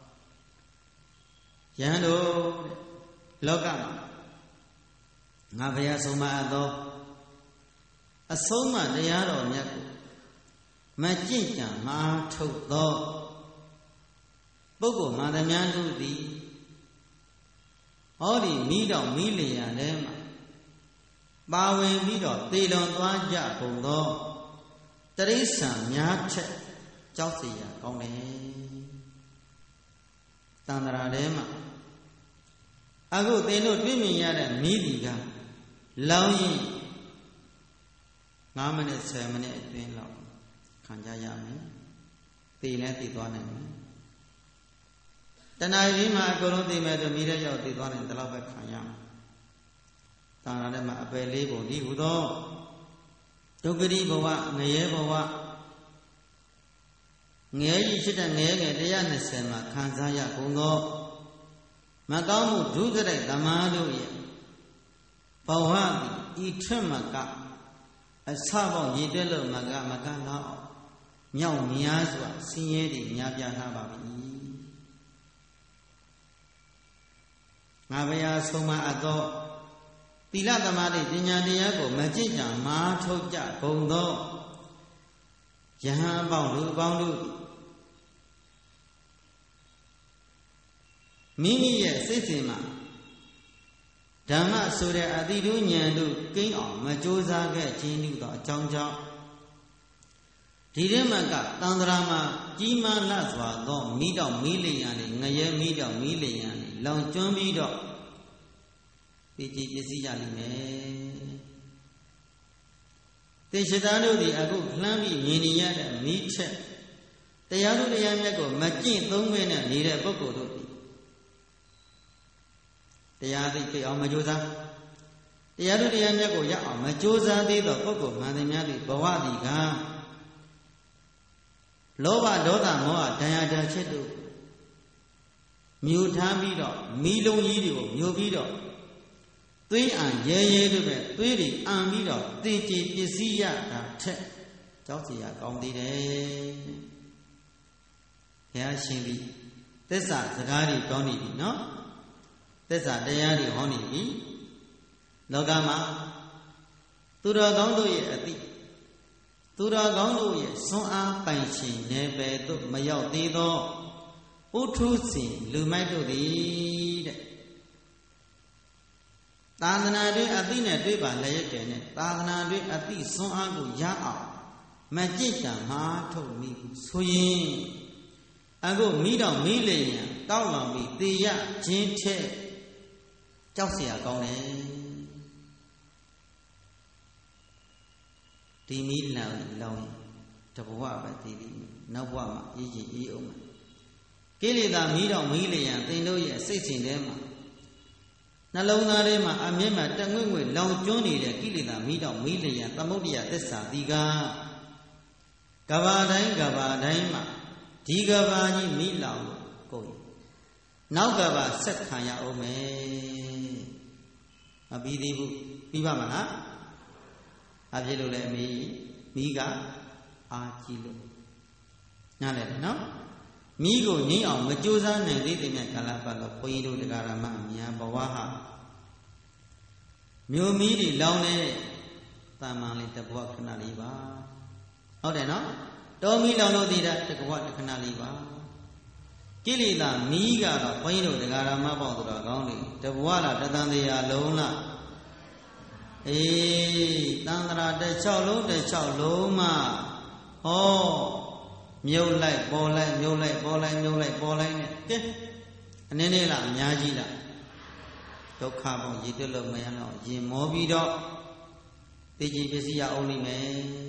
ယဟန်တို့လောကမှာငါဘုရားဆုံးမအပ်သောအဆုံးမတရားတော်မြတ်ကိုမကြင့်ကြံမအားထုတ်သောပုဂ္ဂိုလ်မာသများတို့သည်ဟောဒီမိတော့မိလျာထဲမှာပါဝင်ပြီးတော့သေလွန်သွားကြကုန်သောတရိစ္ဆာန်များထက်ကြောက်စရာကောင်းတယ်တန်ត្រာထဲမှာအခုသင်တို့တွေ့မြင်ရတဲ့မိဒီကလောင်းရင်၅မိနစ်၁၀မိနစ်အတွင်းလောက်ခံကြရမယ်သေလည်းသေသွားနိုင်တယ်တဏှာကြီးမှာအကုန်လုံးသိမဲ့တော့မိတဲ့ရောက်သိသွားတယ်ဒီလောက်ပဲခံရမှာတဏှာထဲမှာအပယ်လေးပုံဒီဟူသောဒုက္ခရိဘဝငရဲဘဝငရဲကြီးဖြစ်တဲ့ငရဲငယ်၁၂၀မှာခံစားရကုန်သောမကောင်းမှုဒုစရိုက်သမားတို့ရဲ့ဘဝသည်ဤထက်မှကအစပေါင်းရည်တွက်လို့မကမကတော့မြောက်များစွာဆင်းရဲတွေများပြားလာပါပြီငါဘုရားဆုံးမအပ်သောသီလသမာဓိပညာတရားကိုမကြင့်ကြံမာထုတ်ကြကုန်သောယဟန်အပေါင်းလူအပေါင်းတို့မိမိရဲ့စိတ်စဉ်မှာဓမ္မဆိုတဲ့အတိတုဉာဏ်တို့ကိန်းအောင်မကြိုးစားခဲ့ခြင်းတို့သောအကြောင်းကြောင့်ဒီထဲမှာကတန်ត្រာမှာကြီးမားလှစွာသောမိတောင်မိလျံနဲ့ငရဲမိတောင်မိလျံနဲ့လောင်ကျွမ်းပြီးတော့သိကြည်ပစ္စည်းရလိမ့်မယ်တေရှိသားတို့သည်အခုလှမ်းပြီးမြင်နေရတဲ့မိချက်တရားတို့တရားမြတ်ကိုမကျင့်သုံးမဲနဲ့နေတဲ့ပုဂ္ဂိုလ်တို့သည်တရားသိသိအောင်မကြိုးစားတရားတို့တရားမြတ်ကိုရအောင်မကြိုးစားသေးသောပုဂ္ဂိုလ်မှန်သည်များသည်ဘဝသည်ကလောဘဒေါသမောဟဒဏ်ရာဒဏ်ချက်တို့မြူထားပြီးတော့မီးလုံးကြီးတွေကိုမြူပြီးတော့သွေးအံရဲရဲတို့ပဲသွေးတွေအံပြီးတော့တေကြည်ပစ္စည်းရတာထက်ကြောက်စရာကောင်းသေးတယ်ဘုရားရှင်ပြီသစ္စာစကားတွေပြောနေပြီနော်သစ္စာတရားတွေဟောနေပြီလောကမှာသူတော်ကောင်းတို့ရဲ့အတိသူတော်ကောင်းတို့ရဲ့စွမ်းအားပိုင်ရှင်နယ်ပယ်သို့မရောက်သေးသောဥထုစဉ်လူမိုက်တို့သည်တဲ့သာသနာတွင်အတိနဲ့တွေ့ပါလျက်တယ်နဲ့သာသနာတွင်အတိစွမ်းအားကိုရအောင်မကြင့်ကြံမှာထုတ်မိဘူးဆိုရင်အခုမိတော်မိလျင်တောက်လောင်ပြီးတေရခြင်းထက်ကြောက်เสียကောင်းတယ်ဒီမိလောင်လောင်တဘဝပဲတည်တည်နောက်ဘဝမှာအေးကြီးအေးအောင်ကိလေသာမိတော်မိလျင်သင်တို့ရဲ့စိတ်စဉ်ထဲမှာနှလုံးသားထဲမှာအမြင့်မှာတငွေ့ငွေ့လောင်ကျွမ်းနေတဲ့ကိလေသာမိတော်မိလျင်သမုဒ္ဒရာသစ္စာဒီကကဘာတိုင်းကဘာတိုင်းမှာဒီကဘာကြီးမိလောင်လို့ကုန်နောက်ကဘာဆက်ခံရအောင်မယ်မပြီးသေးဘူးပြီးပါမလားအဖြစ်လို့လည်းအမေမိကအာကြည့်လို့နားလည်တယ်နော်မိကိုငြိမ်းအောင်မကြိုးစားနိုင်သေးတဲ့ကာလပတ်လို့ဘုန်းကြီးတို့တရားဓမ္မအများဘဝဟာမြို့မီးတွေလောင်းနေတဲ့တာမန်လေးတဘဝခဏလေးပါဟုတ်တယ်နော်တော်မီးလောင်လို့တည်တဲ့တဘဝခဏလေးပါကိလေသာမီးကတော့ဘုန်းကြီးတို့တရားဓမ္မပေါင်းတော်ကောင်းတယ်တဘဝလားတသံတရားလုံးလားအေးတန်ត្រာတစ်ချောက်လုံးတစ်ချောက်လုံးမှဟောမြုပ်လိုက်ပေါ်လိုက်မြုပ်လိုက်ပေါ်လိုက်မြုပ်လိုက်ပေါ်လိုက်နဲ့ကဲအနေနဲ့လားအများကြီးလားဒုက္ခဘုံရည်တွက်လို့မရတော့ရင်မောပြီးတော့သိကြည်ပစ္စည်းရအောင်လိမ့်မယ်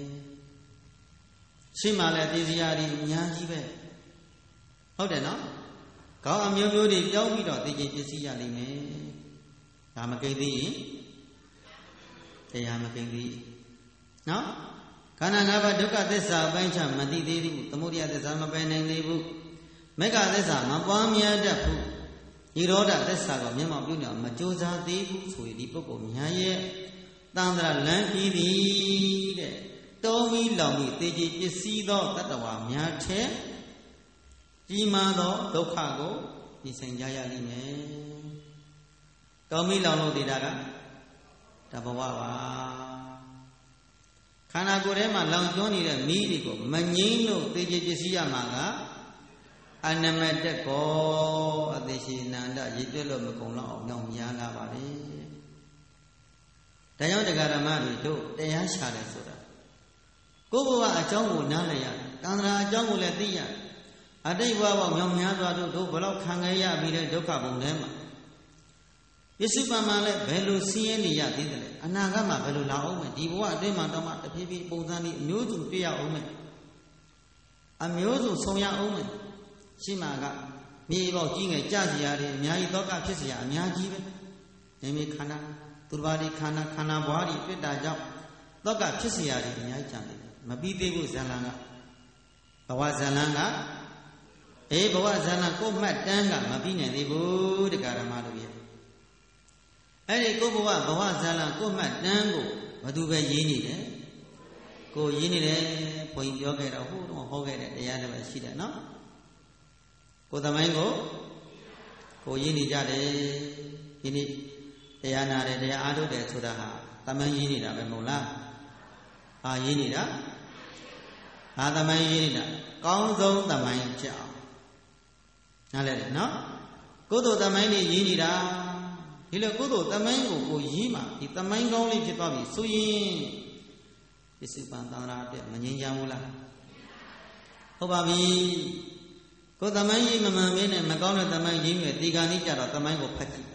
ရှိမှလည်းသိစရာတွေအများကြီးပဲဟုတ်တယ်နော်ခေါင်းအမျိုးမျိုးတွေပြောင်းပြီးတော့သိကြည်ပစ္စည်းရလိမ့်မယ်ဒါမကိသိရင်တရားမကိသိနော်ခန္ဓာ၅ပါးဒုက္ခသစ္စာအပိုင်းခြားမသိသေးဘူးသမုဒယသစ္စာမပယ်နိုင်သေးဘူးမေဃသစ္စာမပွားများတတ်ဘူးនិရောဓသစ္စာကိုမျက်မှောက်ပြုနေအောင်မကြိုးစားသေးဘူးဆိုရင်ဒီပုဂ္ဂိုလ်များရဲ့တန်ត្រာလမ်းပြီးသည်တဲ့တောမီလောင်ပြီးတေကြည်ပစ္စည်းသောတတ္တဝါများထဲကြီးမားသောဒုက္ခကိုပြင်ဆင်ကြရလိမ့်မယ်တောမီလောင်လို့ဒေတာကတဘဝပါခန္ဓာကိုယ်ထဲမှာလောင်ကျွမ်းနေတဲ့မီးတွေကိုမငြိမ်းလို့တေကြည်ပစ္စည်းရမှာကအနမတ္တကောအသိရှိနန္ဒရည်တွက်လို့မကုန်တော့အောင်ညောင်များလာပါလေဒါကြောင့်တရားဓမ္မတွေတို့တရားရှာတယ်ဆိုတာကိုယ်ဘဝအကြောင်းကိုနားလည်ရတယ်တန်ត្រာအကြောင်းကိုလည်းသိရတယ်အတိတ်ဘဝပေါင်းမြောင်များစွာတို့တို့ဘလောက်ခံခဲ့ရပြီးတဲ့ဒုက္ခဘုံထဲမှာပစ္စုပန်မှာလည်းဘယ်လိုဆင်းရဲနေရသေးတယ်လဲအနာဂတ်မှာဘယ်လိုလာအောင်မလဲဒီဘဝအတွင်းမှာတော့မှတဖြည်းဖြည်းပုံစံလေးအမျိုးစုပြရအောင်မယ်အမျိုးစုဆုံရအောင်မယ်ရှိမှကမြေပေါက်ကြီးငယ်ကြစီရတယ်အများကြီးတောကဖြစ်เสียအများကြီးပဲနေမိခန္ဓာသူတစ်ပါးဒီခန္ဓာခန္ဓာဘွားဒီပြစ်တာကြောင့်တောကဖြစ်เสียရတယ်အများကြီးကြံတယ်မပြီးသေးဘူးဇန်လန်ကဘဝဇန်လန်ကအေးဘဝဇန်လန်ကိုမှတ်တမ်းကမပြီးနိုင်သေးဘူးတရားဓမ္မတို့ရဲ့အဲ့ဒီကိုဘဝဘဝဇန်လန်ကိုမှတ်တမ်းကိုဘသူပဲရေးနေတယ်ကိုရေးနေတယ်ဘုန်းကြီးပြောခဲ့တော့ဟိုတော့ဟောခဲ့တဲ့တရားတွေပဲရှိတယ်နော်ကိုသမိုင်းကိုကိုရင်းနေကြတယ်ဒီနေ့တရားနာတယ်တရားအားထုတ်တယ်ဆိုတာဟာသမိုင်းရင်းနေတာပဲမဟုတ်လားဟာရင်းနေတာဟာသမိုင်းရင်းနေတာကောင်းဆုံးသမိုင်းဖြစ်အောင်နားလည်တယ်နော်ကုသိုလ်သမိုင်းလေးရင်းနေတာဒီလိုကုသိုလ်သမိုင်းကိုကိုရင်းမှဒီသမိုင်းကောင်းလေးဖြစ်သွားပြီဆိုရင်ပစ္စုပန်သံဃာအတွက်မငြင်းကြဘူးလားဟုတ်ပါပြီကိုယ်သမိုင်းကြီးမမှန်မင်းနဲ့မကောင်းတဲ့သမိုင်းကြီးမျိုးဒီကနေ့ကြတော့သမိုင်းကိုဖတ်ကြည့်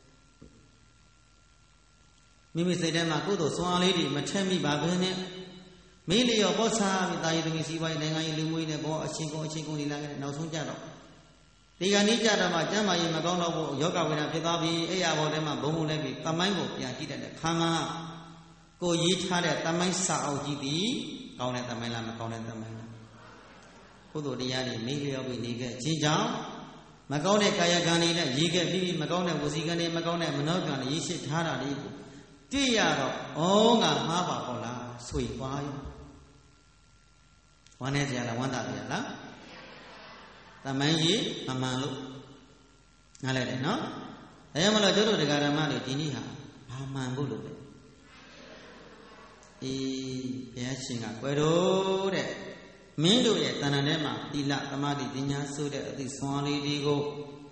မိမိစိတ်ထဲမှာကုသိုလ်စွမ်းအားလေးတွေမထက်မိပါဘဲနဲ့မိလျော်ပေါ်စားပြီးတာယသမီးစီးပွားရေးနိုင်ငံရေးလူမှုရေးနဲ့ဘောအချင်းကုန်အချင်းကုန်နေလာခဲ့နောက်ဆုံးကြတော့ဒီကနေ့ကြတော့မှကျမ်းမာရေးမကောင်းတော့ဘူးယောဂဝေဒနာဖြစ်သွားပြီးအဲ့ရဘောထဲမှာဘုံဘုံလိုက်ပြီးသမိုင်းကိုပြန်ကြည့်တတ်တဲ့ခါမှာကိုရေးထားတဲ့သမိုင်းစာအုပ်ကြီးပြီးကောင်းတဲ့သမိုင်းလားမကောင်းတဲ့သမိုင်းလားကုသိုလ်တရားတွေနေလျော်ပြီးနေခဲ့ခြင်းကြောင့်မကောင်းတဲ့ကာယကံတွေနဲ့ရေးခဲ့ပြီးမကောင်းတဲ့ဝစီကံတွေမကောင်းတဲ့မနောကံတွေရေးရှိထားတာတွေကိုတွေ့ရတော့ဩငါမှားပါတော့လားဆွေသွားရောဝမ်းနေကြလားဝမ်းသာကြလားတမန်ကြီးမမှန်လို့နားလဲတယ်နော်ဒါကြောင့်မလို့ကျုပ်တို့တရားဓမ္မတွေဒီနေ့ဟာဘာမှန်ဖို့လို့လဲအေးဘုရားရှင်ကကွယ်တော့တဲ့မင်းတို့ရဲ့တဏ္ဍာထဲမှာသီလသမာဓိပညာဆိုတဲ့အသည့်ဆွမ်းလေးတွေကို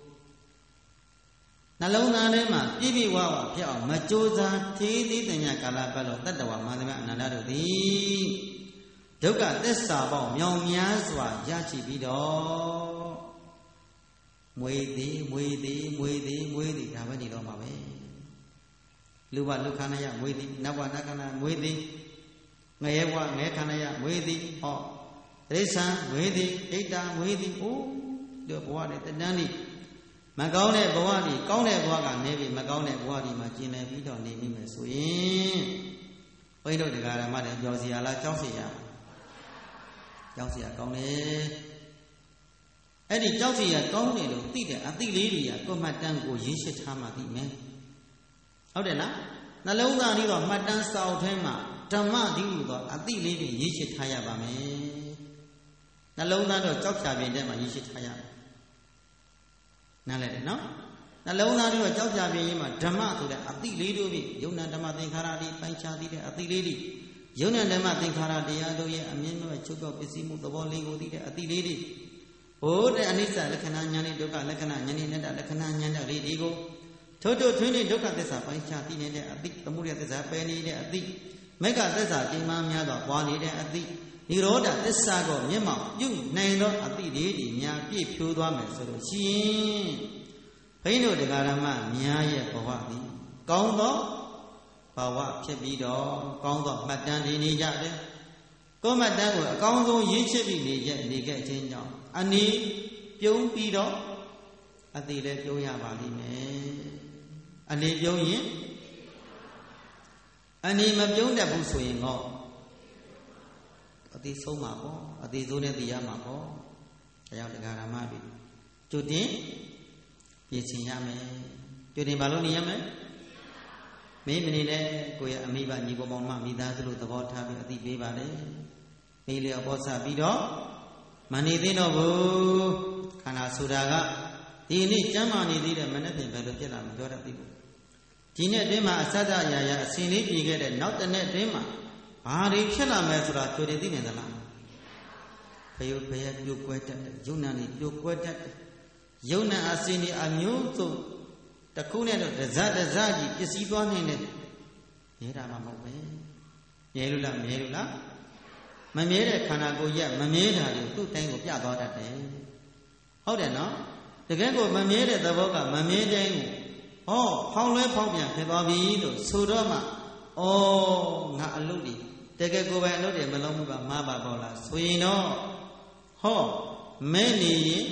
နှလုံးသားထဲမှာပြည့်ပြည့်ဝဝဖြစ်အောင်မကြိုးစားသေးသေးတညာကာလပတ်လို့တတ္တဝါမာသမြအနန္တတို့သည်ဒုက္ခသစ္စာပေါင်းမြောင်များစွာရရှိပြီးတော့မွေသည်မွေသည်မွေသည်မွေသည်ဒါပဲနေတော့မှာပဲလူဘလူခန္ဓာယမွေသည်နတ်ဘနတ်ခန္ဓာမွေသည်ငရဲဘငဲခန္ဓာယမွေသည်ဟောတိစ္ဆာမွေသည်ဣတ္တမွေသည်အိုးဒီဘဝနဲ့တဏ္ဍန်នេះမကောင်းတဲ့ဘဝတွေကောင်းတဲ့ဘဝကနေပြီမကောင်းတဲ့ဘဝတွေမှာကျင်လည်ပြီးတော့နေမိမယ်ဆိုရင်ဘုန်းကြီးတို့တရားဓမ္မတွေကြောက်စရာလားကြောက်စရာကြောက်စရာကောင်းတယ်အဲ့ဒီကြောက်စရာကောင်းတယ်လို့သိတဲ့အသိလေးတွေကကိုယ်မှတ်တမ်းကိုရေးရှိထားမှသိမယ်ဟုတ်တယ်လားနှလုံးသားလေးတော့မှတ်တမ်းစာအုပ်ထဲမှာဓမ္မဒီလိုတော့အသိလေးတွေရေးရှိထားရပါမယ်နှလုံးသားတော့ကြောက်ဖြာပြင်ထဲမှာရေးရှိထားရမယ်နားလည်တယ်နော်နှလုံးသားတို့ကြောက်ကြပြင်းမှာဓမ္မဆိုတဲ့အတိလေးတို့ပြီယုံနာဓမ္မသင်္ခါရတွေပိုင်းခြားသိတဲ့အတိလေးတွေယုံနာဓမ္မသင်္ခါရတရားတို့ရဲ့အမြင့်မဲ့ချုပ်တော့ပစ္စည်းမှုသဘောလေးကိုသိတဲ့အတိလေးတွေဟိုတဲ့အနိစ္စလက္ခဏာဉာဏ်နဲ့ဒုက္ခလက္ခဏာဉာဏ်နဲ့နဲ့လက္ခဏာဉာဏ်တွေဒီကိုထို့ထို့ထွင်းထွင်းဒုက္ခသစ္စာပိုင်းခြားသိနေတဲ့အတိသမုဒယသစ္စာပယ်နေတဲ့အတိမေဃသစ္စာကျင်းမှများသောပွားနေတဲ့အတိနိရောဓသစ္စာကိုမျက်မှောက်ပြုနိုင်သောအတိလေးတွေများပြည့်ဖြိုးသွားမယ်ဆိုလို့ရှိရင်ဘိန်းတို့တရားဓမ္မများရဲ့ဘဝသည်ကောင်းသောဘဝဖြစ်ပြီးတော့ကောင်းသောမှတ်တမ်းနေကြတယ်ကိုယ်မှတ်တမ်းကိုအကောင်းဆုံးရည်ချစ်ပြီးနေခဲ့နေခဲ့ခြင်းကြောင့်အနည်းပြုံးပြီးတော့အသေးလည်းပြုံးရပါလိမ့်မယ်အနည်းပြုံးရင်အနည်းမပြုံးတတ်ဘူးဆိုရင်တော့အသေးဆုံးမှာပေါ့အသေးဆုံးနဲ့သိရမှာပေါ့ဒါကြောင့်တရားဓမ္မတွေကြိုတင်ပြင်ဆင်ရမယ်ကြိုတင်ဘာလို့နေရမလဲမင်းမနေနဲ့ကိုယ့်ရဲ့အမိဘညီကောင်မမိသားစုတို့သဘောထားပြီးအသိပေးပါလေမိလျော်ပေါ်ဆပြီးတော့မနေသေးတော့ဘူးခန္ဓာဆိုတာကဒီနေ့ကျမ်းမာနေသေးတယ်မနေ့ပြင်ဘယ်လိုဖြစ်လာမပြောတတ်ဘူးဒီနေ့အတွင်းမှာအစတအရာရာအစဉ်လေးပြည်ခဲ့တဲ့နောက်တစ်နေ့အတွင်းမှာဘာတွေဖြစ်လာမယ်ဆိုတာကြိုတင်သိနေသလားဖယုတ်ဖယက်ပြိုကွဲတတ်တယ်ယုံနာနေပြိုကွဲတတ်တယ်ယုံနာအစဉ်ဒီအမျိုးစုံတခုနဲ့တော့တစတစကြီးပစ္စည်းသွားနိုင်တယ်မြဲတာမှမဟုတ်ပဲမြဲလို့လားမြဲလို့လားမမြဲတဲ့ခန္ဓာကိုယ်ရဲ့မမြဲတာတွေသူ့တိုင်းကိုပြသွားတတ်တယ်ဟုတ်တယ်နော်တကယ်ကိုမမြဲတဲ့သဘောကမမြဲတိုင်းကိုဟောဖောင်းလဲဖောင်းပြန်ဖြစ်သွားပြီလို့ဆိုတော့မှဩငါအလုပ်တွေတကယ်ကိုယ်ပိုင်အလုပ်တွေမလုံးဘူးကမှားပါပေါ့လားဆိုရင်တော့ဟောမဲနေရင်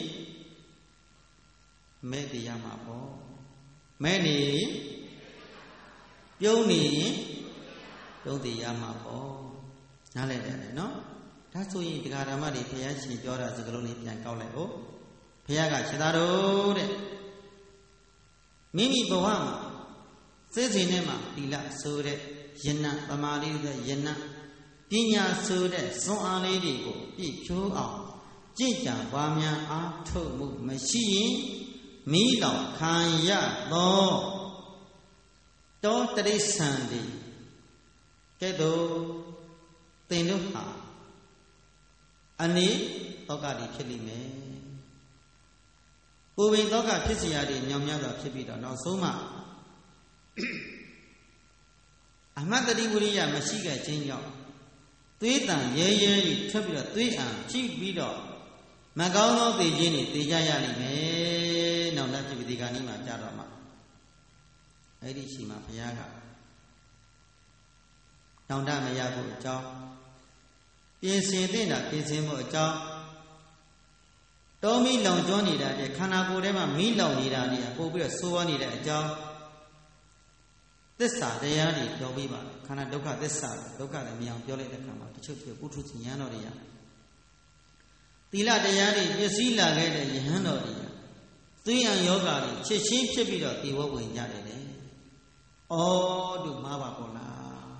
မဲတရားမှာပေါ့မဲနေရင်ပြုံးနေရင်ပြုံးတရားမှာပေါ့နားလည်တယ်နော်ဒါဆိုရင်တရားဓမ္မတွေဘုရားရှင်ပြောတာစကားလုံးလေးပြန်ကောက်လိုက်ဖို့ဘုရားကခြေသားတော်တဲ့မိမိဘဝမှာစိတ်စဉ်ထဲမှာသီလဆိုတဲ့ယနသမာဓိဆိုတဲ့ယနပညာဆိုတဲ့ဇွန်အားလေးတွေကိုပြည့်ဖြိုးအောင်ကြည်ကြံပွားများအားထုတ်မှုမရှိရင်မိလောင်ခံရသောတောတရိษံဒီကဲ့သို့သင်တို့ဟာအနိသောကတိဖြစ်လိမ့်မယ်ကိုယ်ပင်သောကဖြစ်စီရတဲ့ညောင်များစွာဖြစ်ပြီးတော့နောက်ဆုံးမှအမတ်တတိဝရိယမရှိခဲ့ခြင်းကြောင့်သွေးတန်ရဲရဲကြီးထွက်ပြီးတော့သွေးအံကြည့်ပြီးတော့မကောင်းသောသိခြင်းတွေသိကြရလိမ့်မယ်နောက်လက်ဖြစ်ပြီးဒီကနေ့မှကြာတော့မှအဲ့ဒီရှိမှဘုရားကတောင်တမရဖို့အကြောင်းပြင်ဆင်တဲ့တာပြင်ဆင်ဖို့အကြောင်းတောမီလောင်ကျွမ်းနေတာတဲ့ခန္ဓာကိုယ်ထဲမှာမီးလောင်နေတာနေပို့ပြီးတော့ဆိုးဝါးနေတဲ့အကြောင်းသစ္စာတရားတွေပြောပြီးပါခန္ဓာဒုက္ခသစ္စာဒုက္ခလည်းမရအောင်ပြောလိုက်တဲ့အခါမှာတချို့ပြောပုထုဇဉ်ယဟန်တော်တွေရသီလတရားတွေပစ္စည်းလာခဲ့တဲ့ယဟန်တော်တွေသွေးရန်ယောဂါတွေချက်ချင်းဖြစ်ပြီးတော့ဒီဝဝင်ကြတယ်လေဩတို့မှားပါပေါ်လား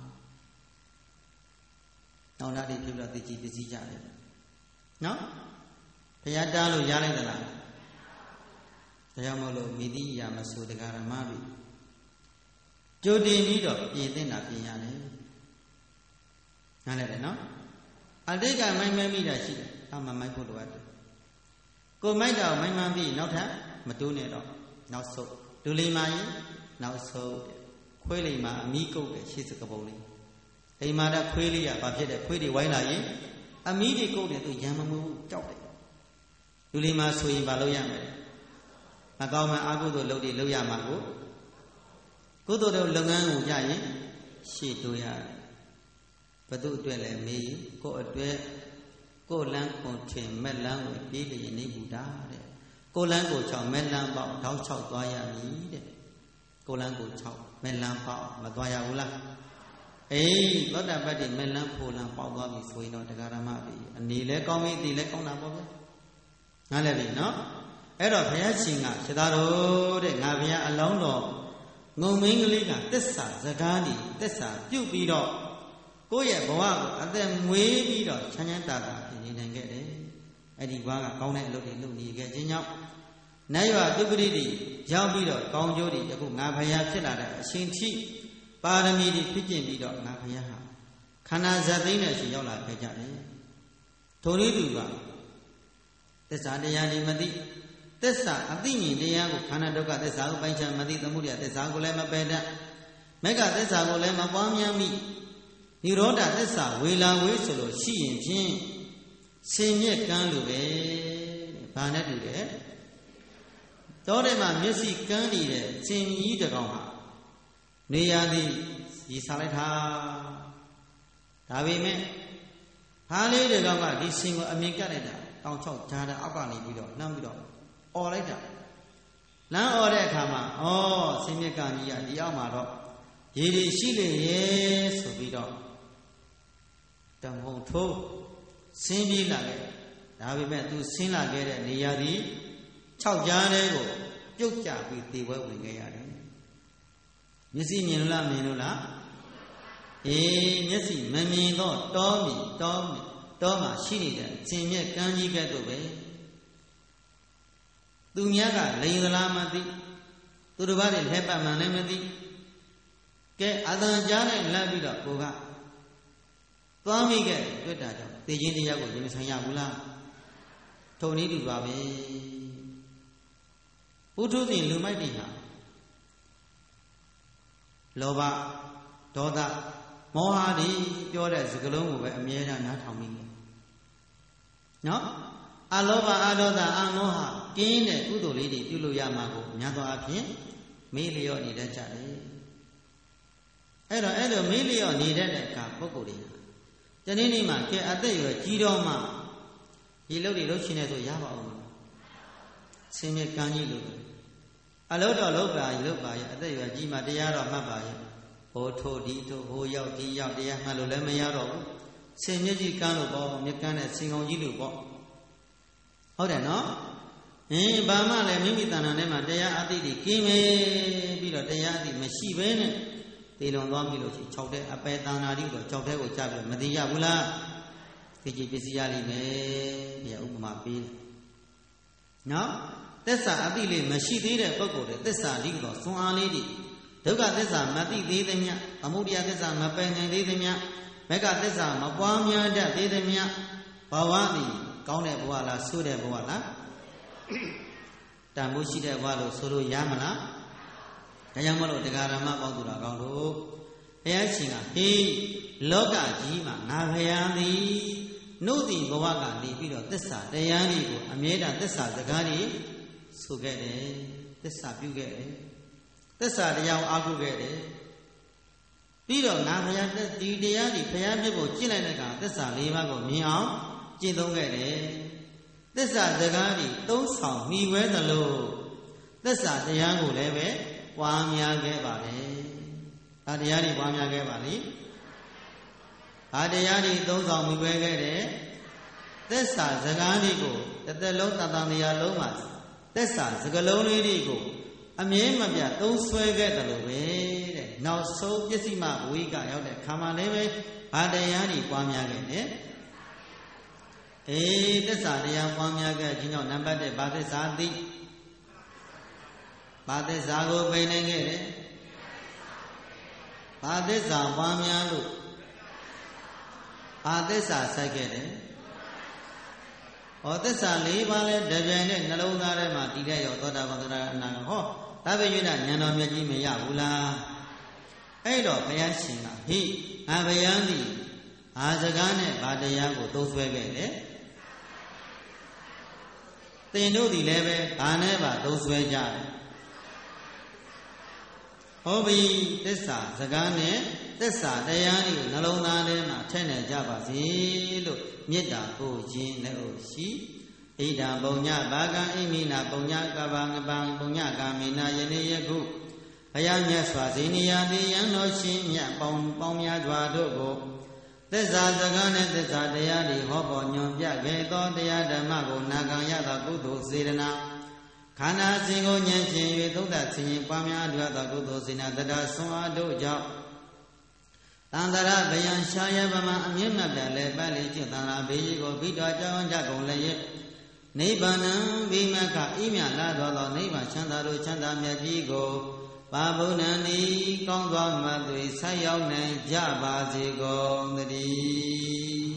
တောင်းတတွေဖြစ်ပြီးတော့သိကြည်ပစ္စည်းကြတယ်နော်ဘုရားတားလို့ရလိုက်သလားဒါကြောင့်မို့လို့မိတိယာမဆိုတရားဓမ္မတွေကြိုတင်ပြီးတော့ပြင်သင့်တာပြင်ရတယ်နားလည်တယ်နော်အတိတ်ကမိုင်းမဲမိတာရှိတယ်အမှမိုက်ဖို့လိုအပ်တယ်ကိုမိုက်တာမိုင်းမှန်ပြီးနောက်ထပ်မတိုးနဲ့တော့နောက်ဆုတ်ဒူလီမာရင်နောက်ဆုတ်တယ်ခွေးလိမ်မှာအမီးကုတ်တယ်ရှေ့စကပုံလေးအိမ်မှာတော့ခွေးလေးကဘာဖြစ်တယ်ခွေးတွေဝိုင်းလာရင်အမီးတွေကုတ်တယ်သူရံမမှုကြောက်တယ်ဒူလီမာဆိုရင်ဘာလုပ်ရမလဲမကောင်းမှအာဟုသို့လုပ်တယ်လုပ်ရမှာကိုကုသိုလ်တို့လုပ်ငန်းကိုကြရင်ရှေ့တိုးရတယ်ဘသူအတွက်လဲမေးကိုအတွက်ကိုလန်းကိုထင်မက်လန်းကိုပြေးလျင်နေဘူးတာတဲ့ကိုလန်းကို၆မက်လန်းပေါက်ထောက်၆သွားရမည်တဲ့ကိုလန်းကို၆မက်လန်းပေါက်မသွားရဘူးလားအေးသောတာပတ္တိမက်လန်းဖိုလန်းပေါက်သွားပြီဆိုရင်တော့တရားဓမ္မပြီအနေလဲကောင်းပြီဒီလဲကောင်းတာပေါ့ဗျာနားလည်ပြီနော်အဲ့တော့ဘုရားရှင်ကခြေသားတော်တဲ့ငါဘုရားအလောင်းတော်ငုံမင်းကလေးကသစ္စာစကားနေသစ္စာပြုတ်ပြီးတော့ကိုယ့်ရဲ့ဘဝကိုအသက်မွေးပြီးတော့ချမ်းချမ်းသာသာဖြစ်နေနိုင်ခဲ့တယ်အဲ့ဒီဘဝကကောင်းတဲ့အလုပ်တွေလုပ်နေခဲ့ခြင်းကြောင့်နတ်ရွာသူပတိတွေရောက်ပြီးတော့ကောင်းကျိုးတွေအခုငါဘုရားဖြစ်လာတဲ့အရှင်ထိပါရမီတွေဖြစ်ကျင်ပြီးတော့ငါဘုရားဟာခန္ဓာဇတ်သိမ်းနဲ့ရှင်ရောက်လာခဲ့ကြတယ်ထိုနည်းတူပါသစ္စာတရားတွေမသိသစ္စာအသိဉာဏ်တရားကိုခန္ဓာဒုက္ခသစ္စာကိုပိုင်းခြားမသိသမုဒယသစ္စာကိုလည်းမပယ်တတ်မေဃသစ္စာကိုလည်းမပွားများမိနိရောဓသစ္စာဝေလာဝေးဆိုလို့ရှိရင်ဖြင့်ဆင်မြက်ကန်းလိုပဲဘာနဲ့တူတယ်တောထဲမှာမျက်စိကန်းနေတဲ့စင်ကြီးတစ်ကောင်ဟာနေရာသည်ရည်စားလိုက်တာဒါပေမဲ့ဟာလေးတစ်ကောင်ကဒီစင်ကိုအမြင်ကတ်လိုက်တာတောင်ချောက်ဂျားတဲ့အောက်ကနေပြီးတော့နှမ်းပြီးတော့អော်လိုက်တာလမ်းអော်တဲ့အခါမှာဩစင်မြက်ကကြီးကဒီအောက်မှာတော့ရေတွေရှိလေရဲ့ဆိုပြီးတော့တမုံထိုးဆင်းပြေးလာခဲ့ဒါပေမဲ့သူဆင်းလာခဲ့တဲ့နေရာဒီခြောက်ကြားထဲကိုပြုတ်ကျပြီးသေပွဲဝင်ခဲ့ရတယ်မျက်စိမြင်လို့လားမြင်လို့လားအေးမျက်စိမမြင်တော့တောမီတောမီတောမှာရှိနေတဲ့စင်မြက်ကန်းကြီးကဲ့သို့ပဲသူများကလိန်သလားမသိသူတစ်ပါးတွေလက်ပတ်မှန်လည်းမသိကဲအတန်ကြားနဲ့လမ်းပြီးတော့ကိုကသွားမိခဲ့တွေ့တာကြောင့်သေခြင်းတရားကိုရင်မဆိုင်ရဘူးလားထုံနည်းတူပါပဲပုထုဇဉ်လူမိုက်တွေဟာလောဘဒေါသမောဟတွေပြောတဲ့စကားလုံးကိုပဲအမြဲတမ်းနားထောင်မိတယ်နော်အလောဘအဒေါသအမောဟကင်းတဲ့ကုသိုလ်လေးတွေပြုလို့ရမှာကိုများသောအားဖြင့်မေးလျော့နေတတ်ကြတယ်အဲ့တော့အဲ့လိုမေးလျော့နေတတ်တဲ့အခါပုဂ္ဂိုလ်တွေတနေ့နေ့မှာကဲအသက်ရွယ်ကြီးတော့မှဒီလုပ်တွေလုပ်ချင်တဲ့ဆိုရပါဦးဆင်းရဲကမ်းကြီးလို့အလုပ်တော်လုပ်ပါလုပ်ပါရဲ့အသက်ရွယ်ကြီးမှတရားတော်မှတ်ပါရဲ့ဟိုထိုးဒီထိုးဟိုရောက်ဒီရောက်တရားမှတ်လို့လည်းမရတော့ဘူးဆင်းရဲကြီးကမ်းလို့ပေါ့မြကမ်းတဲ့ဆင်ကောင်ကြီးလို့ပေါ့ဟုတ်တယ်နော်အင်းဘာမှလည်းမိမိတဏ္ဍာထဲမှာတရားအသိတွေကင်းမေပြီးတော့တရားအသိမရှိဘဲနဲ့သေလွန်သွားပြီလို့ရှိ၆တဲ့အပယ်တဏ္ဍာတိကို၆တဲ့ကိုကြားပြီးမသိရဘူးလားသိကြည်ပစ္စည်းရလိမ့်မယ်ဒီဥပမာပေးတယ်နော်သစ္စာအသိလေးမရှိသေးတဲ့ပုဂ္ဂိုလ်တွေသစ္စာလိတော့စွမ်းအားလေးတွေဒုက္ခသစ္စာမသိသေးသမျှသမုဒယသစ္စာမပယ်နိုင်သေးသမျှဘက္ခသစ္စာမပွားများတတ်သေးသမျှဘဝသည်ကောင်းတဲ့ဘဝလားဆိုးတဲ့ဘဝလားတန်ဖိုးရှိတဲ့ဘဝလို့ဆိုလို့ရမလားဒါကြောင့်မလို့တရားဓမ္မပေါသူတော်ကောင်းတို့ဘုရားရှင်ကဟေးလောကကြီးမှာငါဘုရားသည်နှုတ်သည်ဘဝကနေပြီးတော့သစ္စာတရားတွေကိုအမြဲတမ်းသစ္စာစကားတွေဆိုခဲ့တယ်သစ္စာပြုခဲ့တယ်သစ္စာတရားကိုအားကိုးခဲ့တယ်ပြီးတော့ငါဘုရားဒီတရားဒီဘုရားမြတ်ကိုကျင့်လိုက်တဲ့အခါသစ္စာ၄ပါးကိုမြင်အောင်ကျင့်သုံးခဲ့တယ်သစ္စာစကားတွေသုံးဆောင်မိဝဲသလိုသစ္စာတရားကိုလည်းပဲပွားများခဲ့ပါလေ။ဒါတရားတွေပွားများခဲ့ပါလေ။ဒါတရားတွေသုံးဆောင်မိဝဲခဲ့တယ်သစ္စာစကားတွေကိုတစ်သက်လုံးတန်တန်တရားလုံးမှာသစ္စာစကားလုံးလေးတွေကိုအမြဲမပြတ်သုံးဆွဲခဲ့တယ်လို့ပဲတဲ့နောက်ဆုံးပစ္စည်းမဝိကရောက်တဲ့ခါမှလည်းပဲဘာတရားတွေပွားများခဲ့တယ်အေးသစ္စာတရားပွားများခဲ့ခြင်းကြောင့်နံပါတ်၁ဘာသစ္စာသိဘာသစ္စာကိုပယ်နိုင်ခဲ့တယ်ဘာသစ္စာပွားများလို့ဘာသစ္စာဆိုင်ခဲ့တယ်ဟောသစ္စာ၄ပါးလဲတပြိုင်နဲ့နှလုံးသားထဲမှာတည်တဲ့ရောသောတာပန်သရအနာဟောဒါပဲရွေးတာဉာဏ်တော်မြတ်ကြီးမရဘူးလားအဲ့တော့ဘုရားရှင်ကဟိအဘယံသည်အာစကားနဲ့ဗာတရားကိုသုံးဆွဲခဲ့တယ်သင်တို့သည်လည်းပဲဘာနဲ့ပါသုံးဆွဲကြတယ်ဟောပြီသစ္စာစကားနဲ့သစ္စာတရားတွေကိုနှလုံးသားထဲမှာထည့်နေကြပါစေလို့မေတ္တာပို့ခြင်းလည်းရှိဣဒံပုံညဘာကံဣမိနာပုံညကဘာငပံပုံညကာမေနာယနေ့ယခုဘုရားမြတ်စွာဇေနိယတိယံတော်ရှင်မြတ်ပေါင်းပေါင်းများစွာတို့ကိုသစ္စာစကားနဲ့သစ္စာတရားတွေဟောပေါ်ညွန်ပြခဲ့သောတရားဓမ္မကိုနာခံရသောကုသိုလ်စေတနာခန္ဓာစဉ်ကိုဉာဏ်ဖြင့်၍သုံးသပ်ဆင်ခြင်ပွားများအပ်သောကုသိုလ်စေနာတရားဆွမ်းအားတို့ကြောင့်တန္တရာဗယံရှာယဗမအမြင့်မြတ်တဲ့လည်းပတ်လေကျွတ်တန္တရာဘေးကြီးကိုပြီးတော်ကြောင်းကြကုန်လည်းနိဗ္ဗာန်ဘိမကဤမြလာတော်သောနိဗ္ဗာန်ချမ်းသာတို့ချမ်းသာမြတ်ကြီးကိုပါဘုံနံဤကောင်းသောမသွေဆက်ရောက်နိုင်ကြပါစေကုန်သတည်း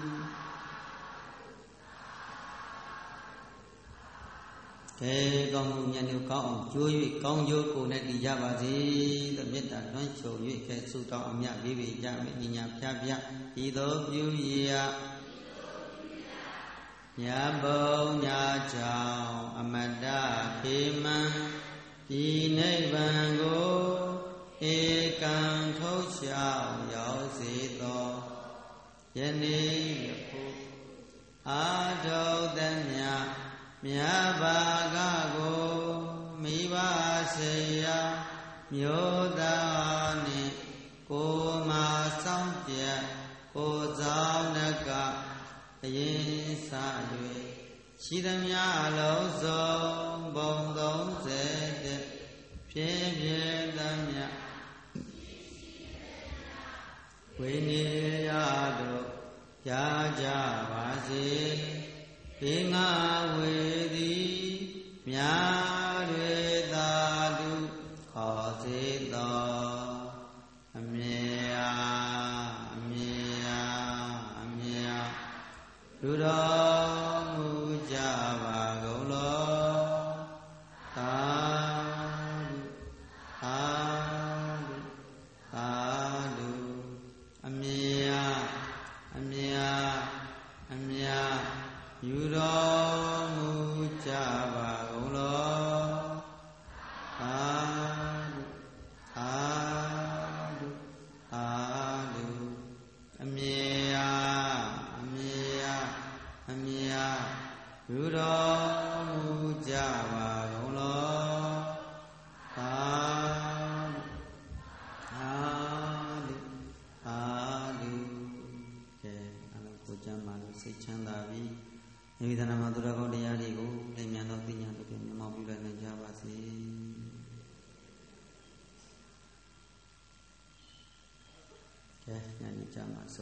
ကဲကောင်းမှုဉာဏ်တို့ကောင်းအောင်ကြိုး၍ကောင်းကျိုးကိုနဲ့တည်ကြပါစေသမေတ္တာတွန်းချုပ်၍ကဲဆုတောင်းအမြတ်ပေးပေကြမယ်ဉာဏ်ဖြားဖြားဤသို့ပြုရာညာဘုံညာကြောင့်အမတ္တဖေမံဒီနိဗ္ဗာန်ကိုဧကံထုတ်လျှောက်ရောက်စေသောယနေ့ယခုအာထုသမျှမြတ်ဘာကကိုမိဘဆေယမျိုးသားနှင့်ကိုမာဆောင်ပြတ်ကိုဆောင်နကအရင်စ၍ရှိသမျှလုံးစုံဘုံသုံးဆယ်တည်းဖြည်းဖြည်းသမျှဝိနည်းရတို့ရကြပါစေဘေငါဝေသည်မြာတွေသာတုခေါ်စေသောအမြဲအမြဲအမြဲလူတော်မူကြပါကုန်လောသာသာသာတုအမြဲအမြဲအမြဲယူတော်မူကြပါကုန်လောသာသာသာတုအမြဲအမြဲအမြဲယူတော်မူကြပါကုန်လောသာသာသာတုကဲအလုံးကိုကြမ်းပါလို့စိတ်ချမ်းသာပြီးနိဗ္ဗာန်မှာသူတော်ကောင်းတရားတွေကိုလင်မြန်သောသိညာတို့ဖြင့်မြတ်မောပြုလိုက်နိုင်ကြပါစေ။ကဲညနေကြမှာ